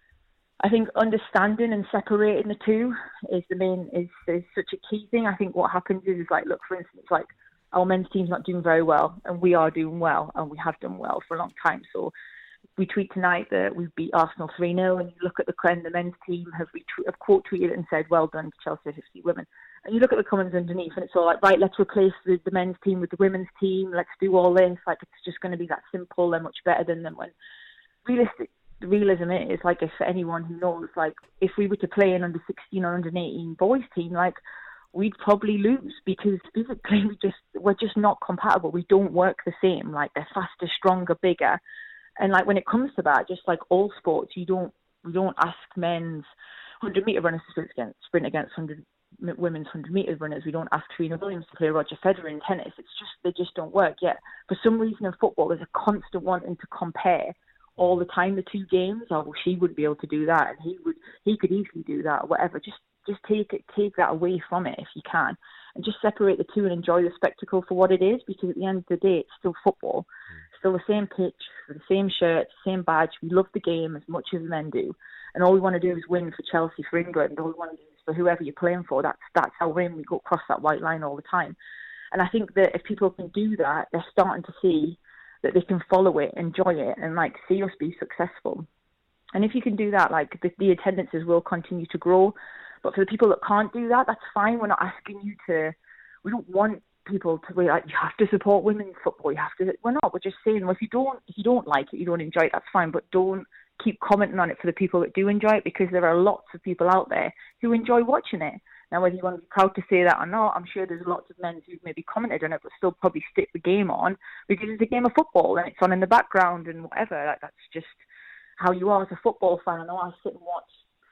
S3: I think understanding and separating the two is the main is, is such a key thing. I think what happens is, is like, look, for instance, like our men's team's not doing very well, and we are doing well, and we have done well for a long time. So we tweet tonight that we beat Arsenal three nil, and you look at the trend, the men's team have, retweet, have quote tweeted and said, well done to Chelsea F C women. And you look at the comments underneath, and it's all like, right, let's replace the, the men's team with the women's team. Let's do all this. Like, it's just going to be that simple. They're much better than them. When realistic, the realism is, like, if for anyone who knows, like, if we were to play an under sixteen or under eighteen boys team, like, we'd probably lose because physically we just we're just not compatible. We don't work the same. Like, they're faster, stronger, bigger. And like when it comes to that, just like all sports, you don't we don't ask men's hundred meter runners to sprint against sprint against hundred women's hundred meter runners. We don't ask Serena Williams to play Roger Federer in tennis. It's just they just don't work. Yet for some reason in football, there's a constant wanting to compare all the time the two games. Oh, well, she would be able to do that, and he would he could easily do that, or whatever. Just just take it take that away from it if you can, and just separate the two and enjoy the spectacle for what it is. Because at the end of the day, it's still football. Still the same pitch, the same shirt, same badge. We love the game as much as men do, and all we want to do is win for Chelsea, for England. All we want to do is for whoever you're playing for. That's that's how we win. We go across that white line all the time, and I think that if people can do that, they're starting to see that they can follow it, enjoy it, and like see us be successful. And if you can do that, like the, the attendances will continue to grow. But for the people that can't do that, that's fine. We're not asking you to. We don't want people to be like, you have to support women's football. You have to. We're not. We're just saying, well, if you don't, if you don't like it, you don't enjoy it. That's fine. But don't keep commenting on it for the people that do enjoy it, because there are lots of people out there who enjoy watching it. Now, whether you want to be proud to say that or not, I'm sure there's lots of men who've maybe commented on it, but still probably stick the game on because it's a game of football and it's on in the background and whatever. Like, that's just how you are as a football fan. I know I sit and watch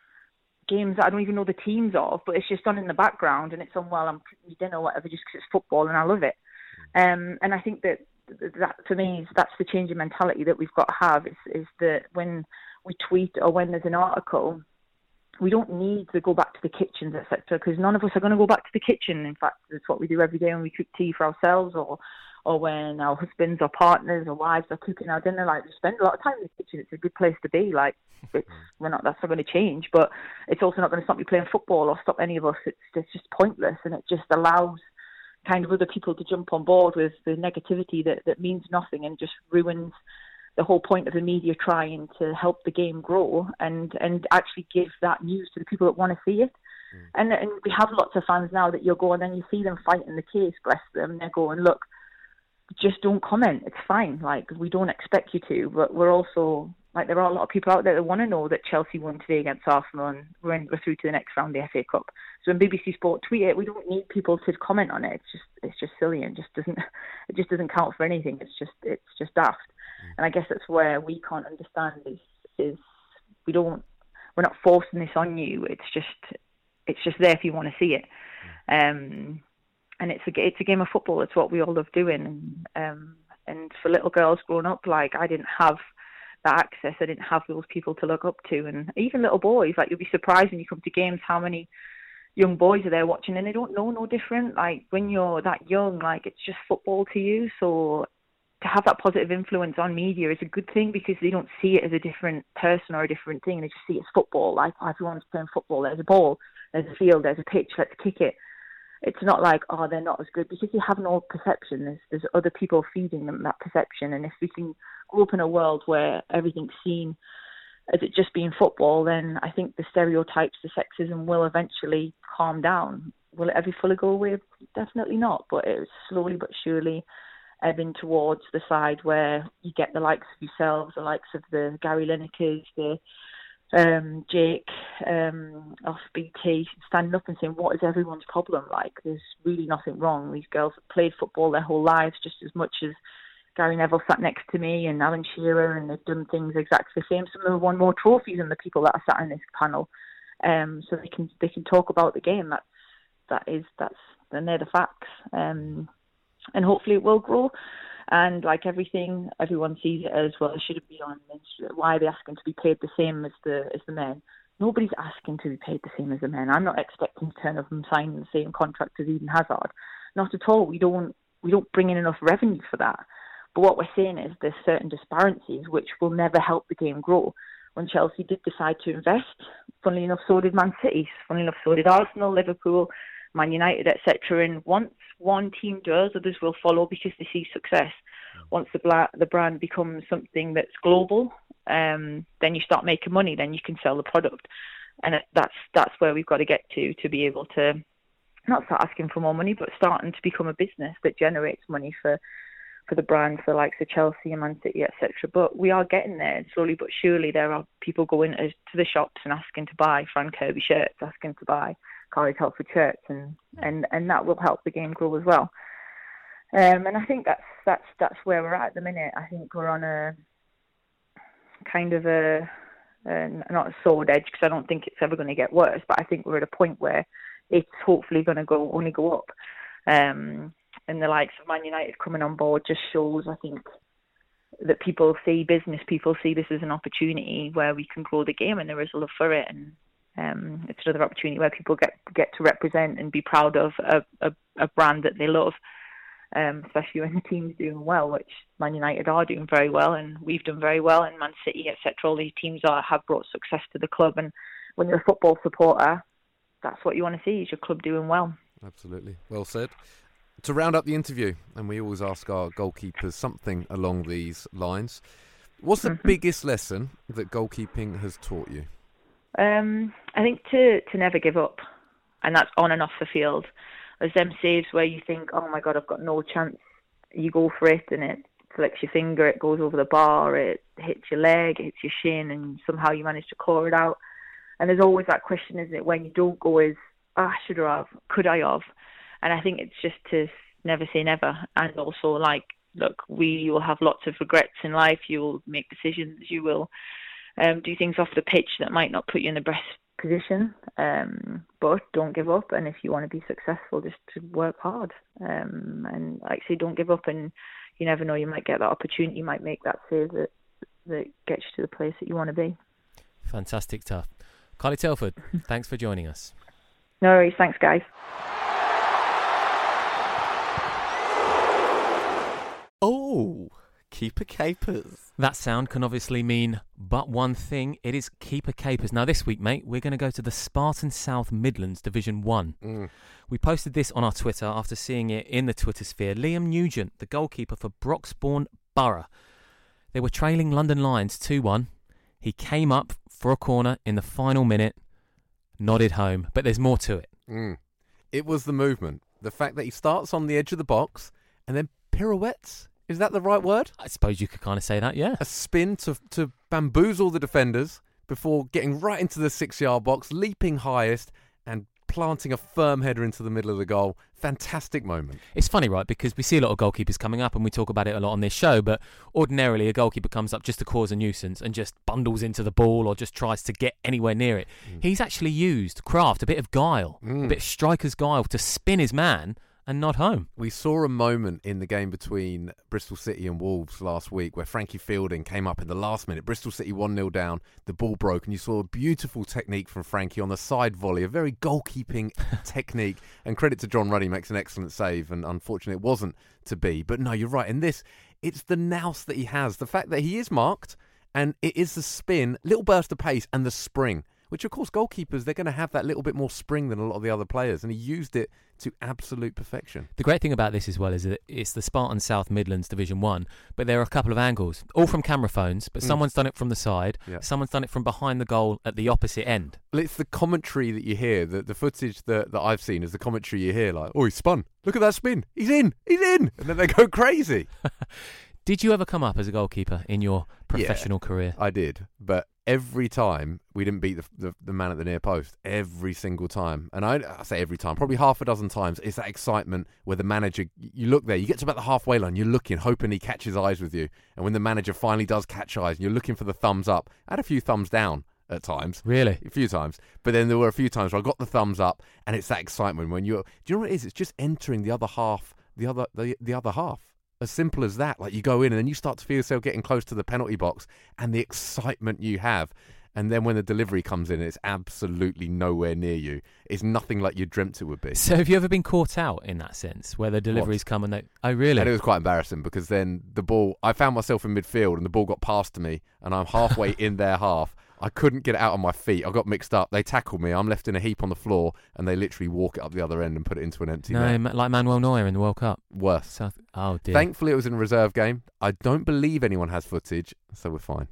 S3: games that I don't even know the teams of, but it's just on in the background and it's on while I'm cooking dinner or whatever, just because it's football and I love it. Um, and I think that that for me is that's the change in mentality that we've got to have. Is is that when we tweet or when there's an article, we don't need to go back to the kitchens, et cetera, because none of us are going to go back to the kitchen. In fact, it's what we do every day when we cook tea for ourselves, or or when our husbands or partners or wives are cooking our dinner. Like, we spend a lot of time in the kitchen. It's a good place to be. Like, it's we're not that's not going to change, but it's also not going to stop you playing football or stop any of us. It's it's just pointless, and it just allows kind of other people to jump on board with the negativity that, that means nothing and just ruins the whole point of the media trying to help the game grow and, and actually give that news to the people that want to see it. Mm. And and we have lots of fans now that you'll go and then you see them fighting the case, bless them. They're going, look, just don't comment. It's fine. Like, we don't expect you to, but we're also, like, there are a lot of people out there that want to know that Chelsea won today against Arsenal and we're, in, we're through to the next round of the F A Cup. So when B B C Sport tweet it, we don't need people to comment on it. It's just, it's just silly and just doesn't, it just doesn't count for anything. It's just, it's just daft. And I guess that's where we can't understand is, is we don't, we're not forcing this on you. It's just, it's just there if you want to see it. Um, and it's a, it's a game of football. It's what we all love doing. Um, and for little girls growing up, like, I didn't have that access. I didn't have those people to look up to. And even little boys, like, you'll be surprised when you come to games how many young boys are there watching and they don't know no different. Like, when you're that young, like, it's just football to you. So to have that positive influence on media is a good thing because they don't see it as a different person or a different thing. They just see it as football. Like, oh, everyone's playing football. There's a ball, there's a field, there's a pitch, let's kick it. It's not like, oh, they're not as good, because they have no perception. There's, there's other people feeding them that perception. And if we can grow up in a world where everything's seen as it just being football, then I think the stereotypes, the sexism will eventually calm down. Will it ever fully go away? Definitely not. But it was slowly but surely. ebbing towards the side where you get the likes of yourselves, the likes of the Gary Linekers, the um, Jake um, off B T, standing up and saying, what is everyone's problem? Like, there's really nothing wrong. These girls have played football their whole lives just as much as Gary Neville sat next to me and Alan Shearer, and they've done things exactly the same. Some of them have won more trophies than the people that are sat in this panel. Um, so they can they can talk about the game. That's that is that's and they're the facts. Um, and hopefully it will grow. And like everything, everyone sees it as, well, it shouldn't be on. Why are they asking to be paid the same as the as the men? Nobody's asking to be paid the same as the men. I'm not expecting to turn up and sign the same contract as Eden Hazard. Not at all. We don't we don't bring in enough revenue for that. But what we're saying is there's certain disparities which will never help the game grow. When Chelsea did decide to invest, funnily enough, so did Man City. Funnily enough, so did Arsenal, Liverpool, Man United, et cetera. And once one team does, others will follow because they see success. Once the bla- the brand becomes something that's global, um, then you start making money. Then you can sell the product, and that's that's where we've got to get to to be able to not start asking for more money, but starting to become a business that generates money for. for the brand, for the likes of Chelsea and Man City, et cetera. But we are getting there, and slowly but surely there are people going to, to the shops and asking to buy Fran Kirby shirts, asking to buy Carly Telford shirts, and, and, and that will help the game grow as well. Um, and I think that's that's that's where we're at at the minute. I think we're on a kind of a, a not a sword edge, because I don't think it's ever going to get worse, but I think we're at a point where it's hopefully going to go only go up. Um, and the likes of Man United coming on board just shows, I think, that people see business, people see this as an opportunity where we can grow the game, and there is a love for it. And um, it's another opportunity where people get get to represent and be proud of a, a, a brand that they love, um, especially when the team's doing well, which Man United are doing very well, and we've done very well, and Man City, et cetera. All these teams are, have brought success to the club, and when you're a football supporter, that's what you want to see, is your club doing well.
S2: Absolutely. Well said. To round up the interview, and we always ask our goalkeepers something along these lines, what's the mm-hmm. biggest lesson that goalkeeping has taught you? Um,
S3: I think to, to never give up, and that's on and off the field. There's them saves where you think, oh my God, I've got no chance. You go for it, and it flicks your finger, it goes over the bar, it hits your leg, it hits your shin, and somehow you manage to claw it out. And there's always that question, isn't it, when you don't go, is, ah, oh, should I have, could I have? And I think it's just to never say never. And also, like, look, we will have lots of regrets in life. You will make decisions. You will um, do things off the pitch that might not put you in the best position. Um, but don't give up. And if you want to be successful, just to work hard. Um, and like I say, don't give up. And you never know, you might get that opportunity. You might make that save that, that gets you to the place that you want to be.
S1: Fantastic stuff. Carly Telford, thanks for joining us.
S3: No worries. Thanks, guys.
S4: Oh, keeper capers.
S1: That sound can obviously mean but one thing. It is keeper capers. Now this week, mate, we're going to go to the Spartan South Midlands Division one. Mm. We posted this on our Twitter after seeing it in the Twitter sphere. Liam Nugent, the goalkeeper for Broxbourne Borough. They were trailing London Lions two one. He came up for a corner in the final minute, nodded home, but there's more to it.
S2: Mm. It was the movement. The fact that he starts on the edge of the box and then pirouettes. Is that the right word?
S1: I suppose you could kind of say that, yeah.
S2: A spin to to bamboozle the defenders before getting right into the six-yard box, leaping highest and planting a firm header into the middle of the goal. Fantastic moment.
S1: It's funny, right, because we see a lot of goalkeepers coming up and we talk about it a lot on this show, but ordinarily a goalkeeper comes up just to cause a nuisance and just bundles into the ball or just tries to get anywhere near it. Mm. He's actually used craft, a bit of guile, mm. a bit of striker's guile to spin his man and nod home.
S2: We saw a moment in the game between Bristol City and Wolves last week where Frankie Fielding came up in the last minute. Bristol City one nil down, the ball broke, and you saw a beautiful technique from Frankie on the side volley, a very goalkeeping technique. And credit to John Ruddy, makes an excellent save, and unfortunately it wasn't to be. But no, you're right. In this, it's the nous that he has. The fact that he is marked, and it is the spin, little burst of pace, and the spring. which, of course, goalkeepers, they're going to have that little bit more spring than a lot of the other players, and he used it to absolute perfection.
S1: The great thing about this as well is that it's the Spartan South Midlands Division one, but there are a couple of angles, all from camera phones, but mm. someone's done it from the side, yeah. someone's done it from behind the goal at the opposite end.
S2: Well, it's the commentary that you hear, the, the footage that, that I've seen is the commentary you hear, like, oh, he spun, look at that spin, he's in, he's in, and then they go crazy.
S1: Did you ever come up as a goalkeeper in your professional
S2: yeah,
S1: career?
S2: I did, but every time we didn't beat the, the the man at the near post, every single time, and I, I say every time, probably half a dozen times, it's that excitement where the manager, you look there, you get to about the halfway line, you're looking, hoping he catches eyes with you, and when the manager finally does catch eyes, and you're looking for the thumbs up, I had a few thumbs down at times.
S1: Really?
S2: A few times. But then there were a few times where I got the thumbs up, and it's that excitement when you're, do you know what it is? It's just entering the other half, the other the, the other half. As simple as that. Like, you go in and then you start to feel yourself getting close to the penalty box and the excitement you have. And then when the delivery comes in, it's absolutely nowhere near you. It's nothing like you dreamt it would be.
S1: So have you ever been caught out in that sense, where the deliveries what? come and they... Oh, really?
S2: And it was quite embarrassing because then the ball... I found myself in midfield and the ball got past to me and I'm halfway in their half. I couldn't get it out on my feet. I got mixed up. They tackled me. I'm left in a heap on the floor, and they literally walk it up the other end and put it into an empty
S1: no,
S2: net.
S1: Like Manuel Neuer in the World Cup.
S2: Worse.
S1: South... Oh, dear.
S2: Thankfully, it was in a reserve game. I don't believe anyone has footage, so we're fine.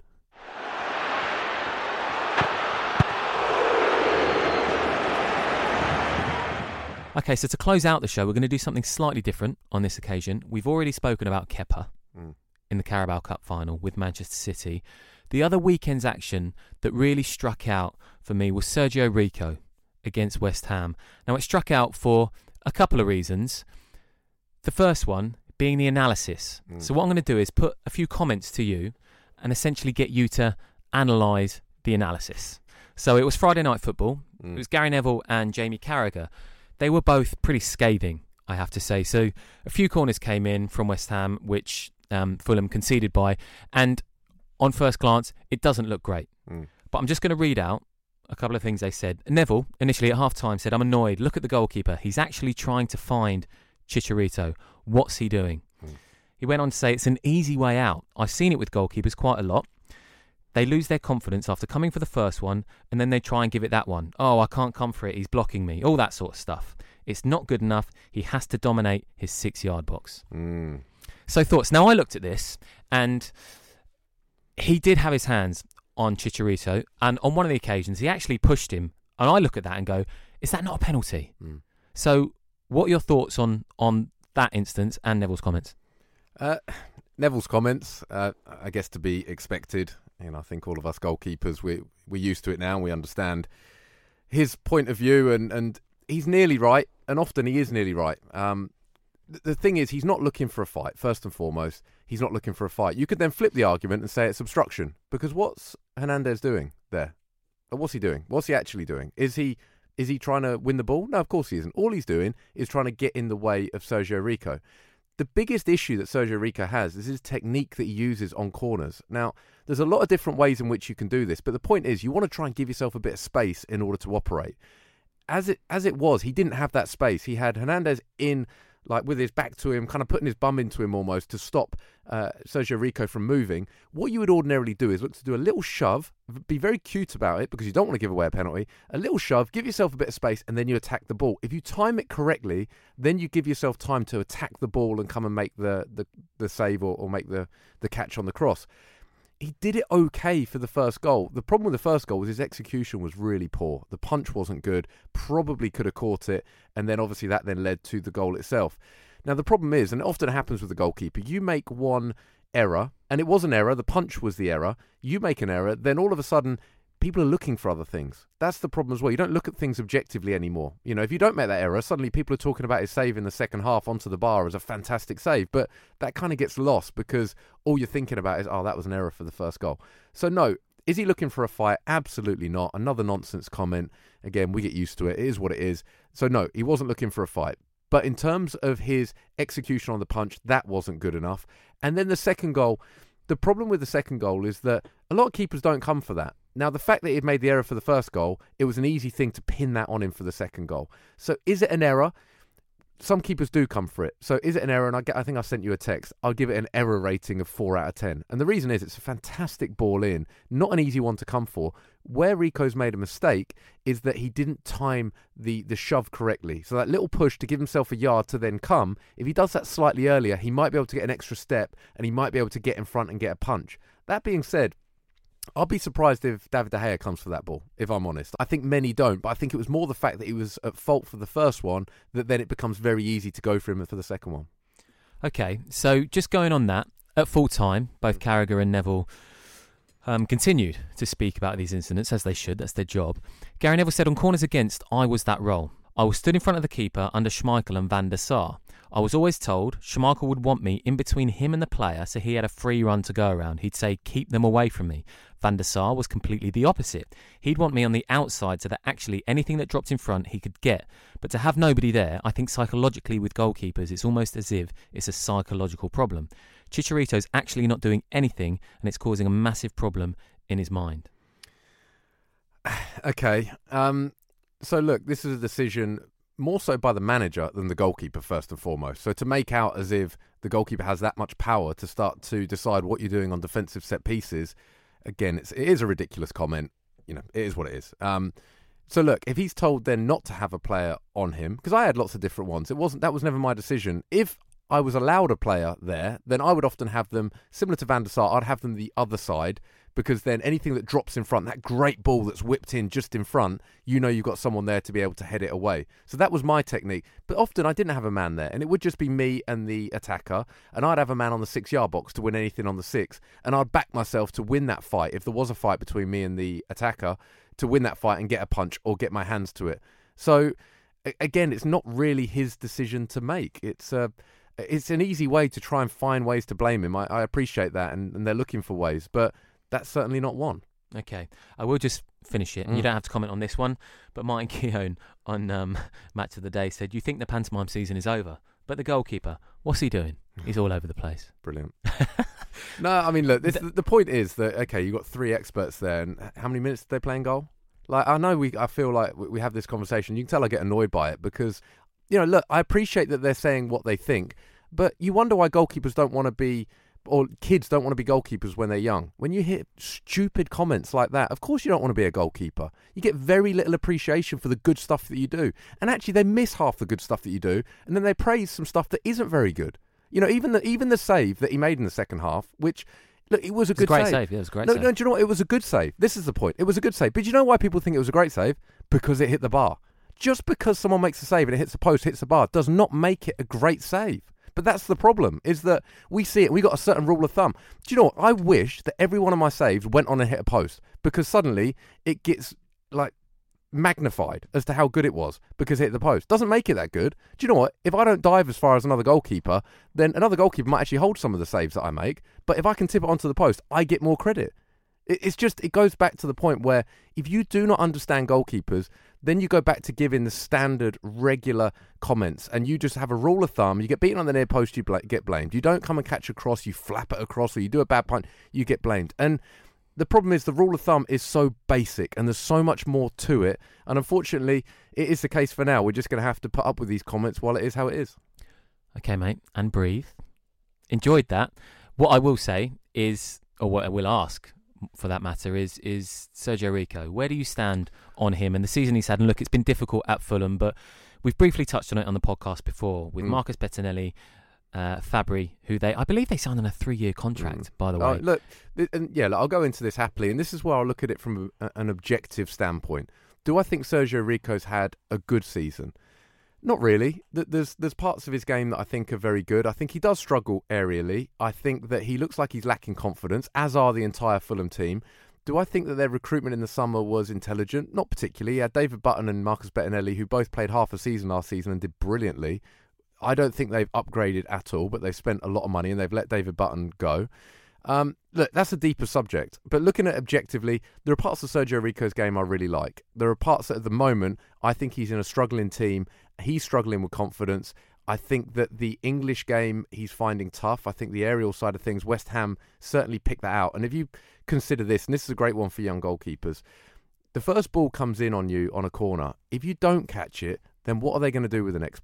S1: Okay, so to close out the show, we're going to do something slightly different on this occasion. We've already spoken about Kepa mm. in the Carabao Cup final with Manchester City. The other weekend's action that really struck out for me was Sergio Rico against West Ham. Now, it struck out for a couple of reasons. The first one being the analysis. Mm. So what I'm going to do is put a few comments to you and essentially get you to analyse the analysis. So it was Friday Night Football. Mm. It was Gary Neville and Jamie Carragher. They were both pretty scathing, I have to say. So a few corners came in from West Ham, which um, Fulham conceded by, and on first glance, it doesn't look great. Mm. But I'm just going to read out a couple of things they said. Neville, initially at half-time, said, I'm annoyed. Look at the goalkeeper. He's actually trying to find Chicharito. What's he doing? Mm. He went on to say, it's an easy way out. I've seen it with goalkeepers quite a lot. They lose their confidence after coming for the first one, and then they try and give it that one. Oh, I can't come for it. He's blocking me. All that sort of stuff. It's not good enough. He has to dominate his six-yard box.
S2: Mm.
S1: So thoughts. Now, I looked at this, and he did have his hands on Chicharito, and on one of the occasions, he actually pushed him. And I look at that and go, is that not a penalty?
S2: Mm.
S1: So what are your thoughts on, on that instance and Neville's comments?
S2: Uh, Neville's comments, uh, I guess to be expected. You know, I think all of us goalkeepers, we, we're used to it now. We understand his point of view, and, and he's nearly right, and often he is nearly right. Um, th- the thing is, he's not looking for a fight, first and foremost. He's not looking for a fight. You could then flip the argument and say it's obstruction, because what's Hernandez doing there? What's he doing? What's he actually doing? Is he is he trying to win the ball? No, of course he isn't. All he's doing is trying to get in the way of Sergio Rico. The biggest issue that Sergio Rico has is his technique that he uses on corners. Now, there's a lot of different ways in which you can do this, but the point is you want to try and give yourself a bit of space in order to operate. As it as it was, he didn't have that space. He had Hernandez in, like with his back to him, kind of putting his bum into him almost to stop uh, Sergio Rico from moving. What you would ordinarily do is look to do a little shove, be very cute about it because you don't want to give away a penalty, a little shove, give yourself a bit of space, and then you attack the ball. If you time it correctly, then you give yourself time to attack the ball and come and make the, the, the save or, or make the, the catch on the cross. He did it okay for the first goal. The problem with the first goal was his execution was really poor. The punch wasn't good, probably could have caught it, and then obviously that then led to the goal itself. Now the problem is, and it often happens with the goalkeeper, you make one error, and it was an error, the punch was the error, you make an error, then all of a sudden people are looking for other things. That's the problem as well. You don't look at things objectively anymore. You know, if you don't make that error, suddenly people are talking about his save in the second half onto the bar as a fantastic save. But that kind of gets lost because all you're thinking about is, oh, that was an error for the first goal. So no, is he looking for a fight? Absolutely not. Another nonsense comment. Again, we get used to it. It is what it is. So no, he wasn't looking for a fight. But in terms of his execution on the punch, that wasn't good enough. And then the second goal, the problem with the second goal is that a lot of keepers don't come for that. Now, the fact that he'd made the error for the first goal, it was an easy thing to pin that on him for the second goal. So is it an error? some keepers do come for it. So is it an error? And I, get, I think I sent you a text. I'll give it an error rating of four out of ten. And the reason is it's a fantastic ball in, not an easy one to come for. Where Rico's made a mistake is that he didn't time the, the shove correctly. So that little push to give himself a yard to then come, if he does that slightly earlier, he might be able to get an extra step and he might be able to get in front and get a punch. That being said, I'll be surprised if David De Gea comes for that ball, if I'm honest. I think many don't, but I think it was more the fact that he was at fault for the first one that then it becomes very easy to go for him for the second one.
S1: Okay, so just going on that, at full time, both Carragher and Neville um, continued to speak about these incidents, as they should. That's their job. Gary Neville said, on corners against, I was that role. I was stood in front of the keeper under Schmeichel and Van der Sar. I was always told Schmeichel would want me in between him and the player, so he had a free run to go around. He'd say, keep them away from me. Van der Sar was completely the opposite. He'd want me on the outside so that actually anything that dropped in front he could get. But to have nobody there, I think psychologically with goalkeepers, it's almost as if it's a psychological problem. Chicharito's actually not doing anything and it's causing a massive problem in his mind.
S2: Okay, um, so look, this is a decision more so by the manager than the goalkeeper first and foremost. So to make out as if the goalkeeper has that much power to start to decide what you're doing on defensive set pieces, again, it's, it is a ridiculous comment. You know, it is what it is. Um, so look, if he's told then not to have a player on him, because I had lots of different ones, it wasn't that was never my decision. If I was allowed a player there, then I would often have them, similar to Van der Sar, I'd have them the other side, because then anything that drops in front, that great ball that's whipped in just in front, you know you've got someone there to be able to head it away. So that was my technique. But often I didn't have a man there, and it would just be me and the attacker, and I'd have a man on the six-yard box to win anything on the six, and I'd back myself to win that fight, if there was a fight between me and the attacker, to win that fight and get a punch or get my hands to it. So, again, it's not really his decision to make. It's a... Uh, It's an easy way to try and find ways to blame him. I, I appreciate that, and, and they're looking for ways, but that's certainly not one.
S1: Okay, I will just finish it. Mm. You don't have to comment on this one, but Martin Keown on um, Match of the Day said, you think the pantomime season is over, but the goalkeeper, what's he doing? He's all over the place.
S2: Brilliant. No, I mean, look, this, the, the point is that, okay, you've got three experts there, and how many minutes did they play in goal? Like, I know we, I feel like we have this conversation. You can tell I get annoyed by it because, you know, look, I appreciate that they're saying what they think, but you wonder why goalkeepers don't want to be, or kids don't want to be goalkeepers when they're young. When you hear stupid comments like that, of course you don't want to be a goalkeeper. You get very little appreciation for the good stuff that you do. And actually they miss half the good stuff that you do, and then they praise some stuff that isn't very good. You know, even the even the save that he made in the second half, which, look, it was a
S1: it's
S2: good
S1: a great
S2: save.
S1: save. Yeah, it was a great
S2: no,
S1: save.
S2: No, do you know what? It was a good save. This is the point. It was a good save. But do you know why people think it was a great save? Because it hit the bar. Just because someone makes a save and it hits the post, hits the bar, does not make it a great save. But that's the problem, is that we see it, we got a certain rule of thumb. Do you know what? I wish that every one of my saves went on and hit a post, because suddenly it gets, like, magnified as to how good it was because it hit the post. Doesn't make it that good. Do you know what? If I don't dive as far as another goalkeeper, then another goalkeeper might actually hold some of the saves that I make. But if I can tip it onto the post, I get more credit. It's just, it goes back to the point where if you do not understand goalkeepers, then you go back to giving the standard, regular comments, and you just have a rule of thumb. You get beaten on the near post, you bl- get blamed. You don't come and catch a cross, you flap it across, or you do a bad punt, you get blamed. And the problem is the rule of thumb is so basic, and there's so much more to it. And unfortunately, it is the case for now. We're just going to have to put up with these comments while it is how it is.
S1: Okay, mate, and breathe. Enjoyed that. What I will say is, or what I will ask, for that matter, is is Sergio Rico. Where do you stand on him and the season he's had? And look, it's been difficult at Fulham, but we've briefly touched on it on the podcast before with mm. Marcus Bettinelli, uh, Fabry, who they, I believe they signed on a three-year contract, mm. by the way.
S2: Uh, look, th- and yeah, look, I'll go into this happily, and this is where I'll look at it from a, an objective standpoint. Do I think Sergio Rico's had a good season? Not really. There's there's parts of his game that I think are very good. I think he does struggle aerially. I think that he looks like he's lacking confidence, as are the entire Fulham team. Do I think that their recruitment in the summer was intelligent? Not particularly. You had David Button and Marcus Bettinelli, who both played half a season last season and did brilliantly. I don't think they've upgraded at all, but they've spent a lot of money and they've let David Button go. Um, look, that's a deeper subject. But looking at it objectively, there are parts of Sergio Rico's game I really like. There are parts that at the moment I think he's in a struggling team. He's struggling with confidence. I think that the English game he's finding tough. I think the aerial side of things, West Ham certainly picked that out. And if you consider this, and this is a great one for young goalkeepers, the first ball comes in on you on a corner. If you don't catch it, then what are they going to do with the next ball?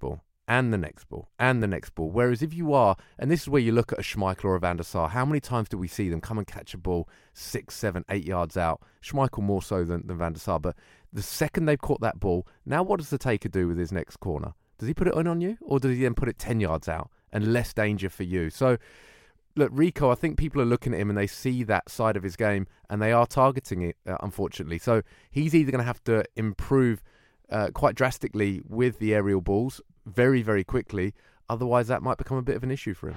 S2: and the next ball and the next ball. Whereas if you are, and this is where you look at a Schmeichel or a Van der Sar, how many times do we see them come and catch a ball six, seven, eight yards out? Schmeichel more so than, than Van der Sar. But the second they've caught that ball, now what does the taker do with his next corner? Does he put it in on you, or does he then put it ten yards out and less danger for you? So, look, Rico, I think people are looking at him and they see that side of his game and they are targeting it, uh, unfortunately. So he's either going to have to improve uh, quite drastically with the aerial balls very, very quickly. Otherwise, that might become a bit of an issue for him.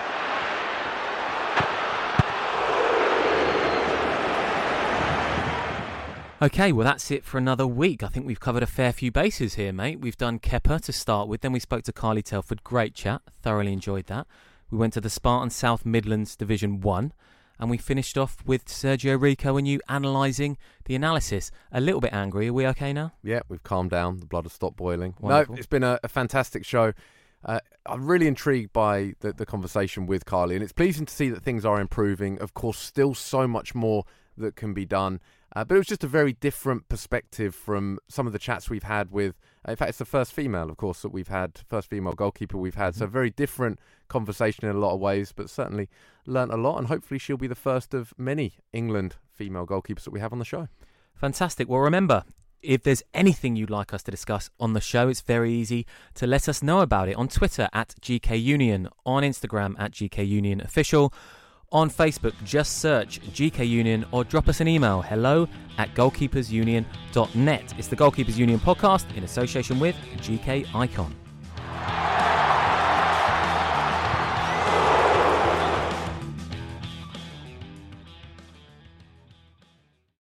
S1: Okay, well, that's it for another week. I think we've covered a fair few bases here, mate. We've done Kepa to start with. Then we spoke to Carly Telford. Great chat. Thoroughly enjoyed that. We went to the Spartan South Midlands Division one. And we finished off with Sergio Rico and you analysing the analysis. A little bit angry. Are we okay now?
S2: Yeah, we've calmed down. The blood has stopped boiling.
S1: Wonderful.
S2: No, it's been a, a fantastic show. Uh, I'm really intrigued by the, the conversation with Carly. And it's pleasing to see that things are improving. Of course, still so much more that can be done. Uh, but it was just a very different perspective from some of the chats we've had with, uh, in fact, it's the first female, of course, that we've had, first female goalkeeper we've had. So a very different conversation in a lot of ways, but certainly learnt a lot. And hopefully she'll be the first of many England female goalkeepers that we have on the show.
S1: Fantastic. Well, remember, if there's anything you'd like us to discuss on the show, it's very easy to let us know about it on Twitter at G K Union, on Instagram at G K Union Official. On Facebook, just search G K Union or drop us an email, hello at goalkeepers union dot net. It's the Goalkeepers Union podcast in association with G K Icon.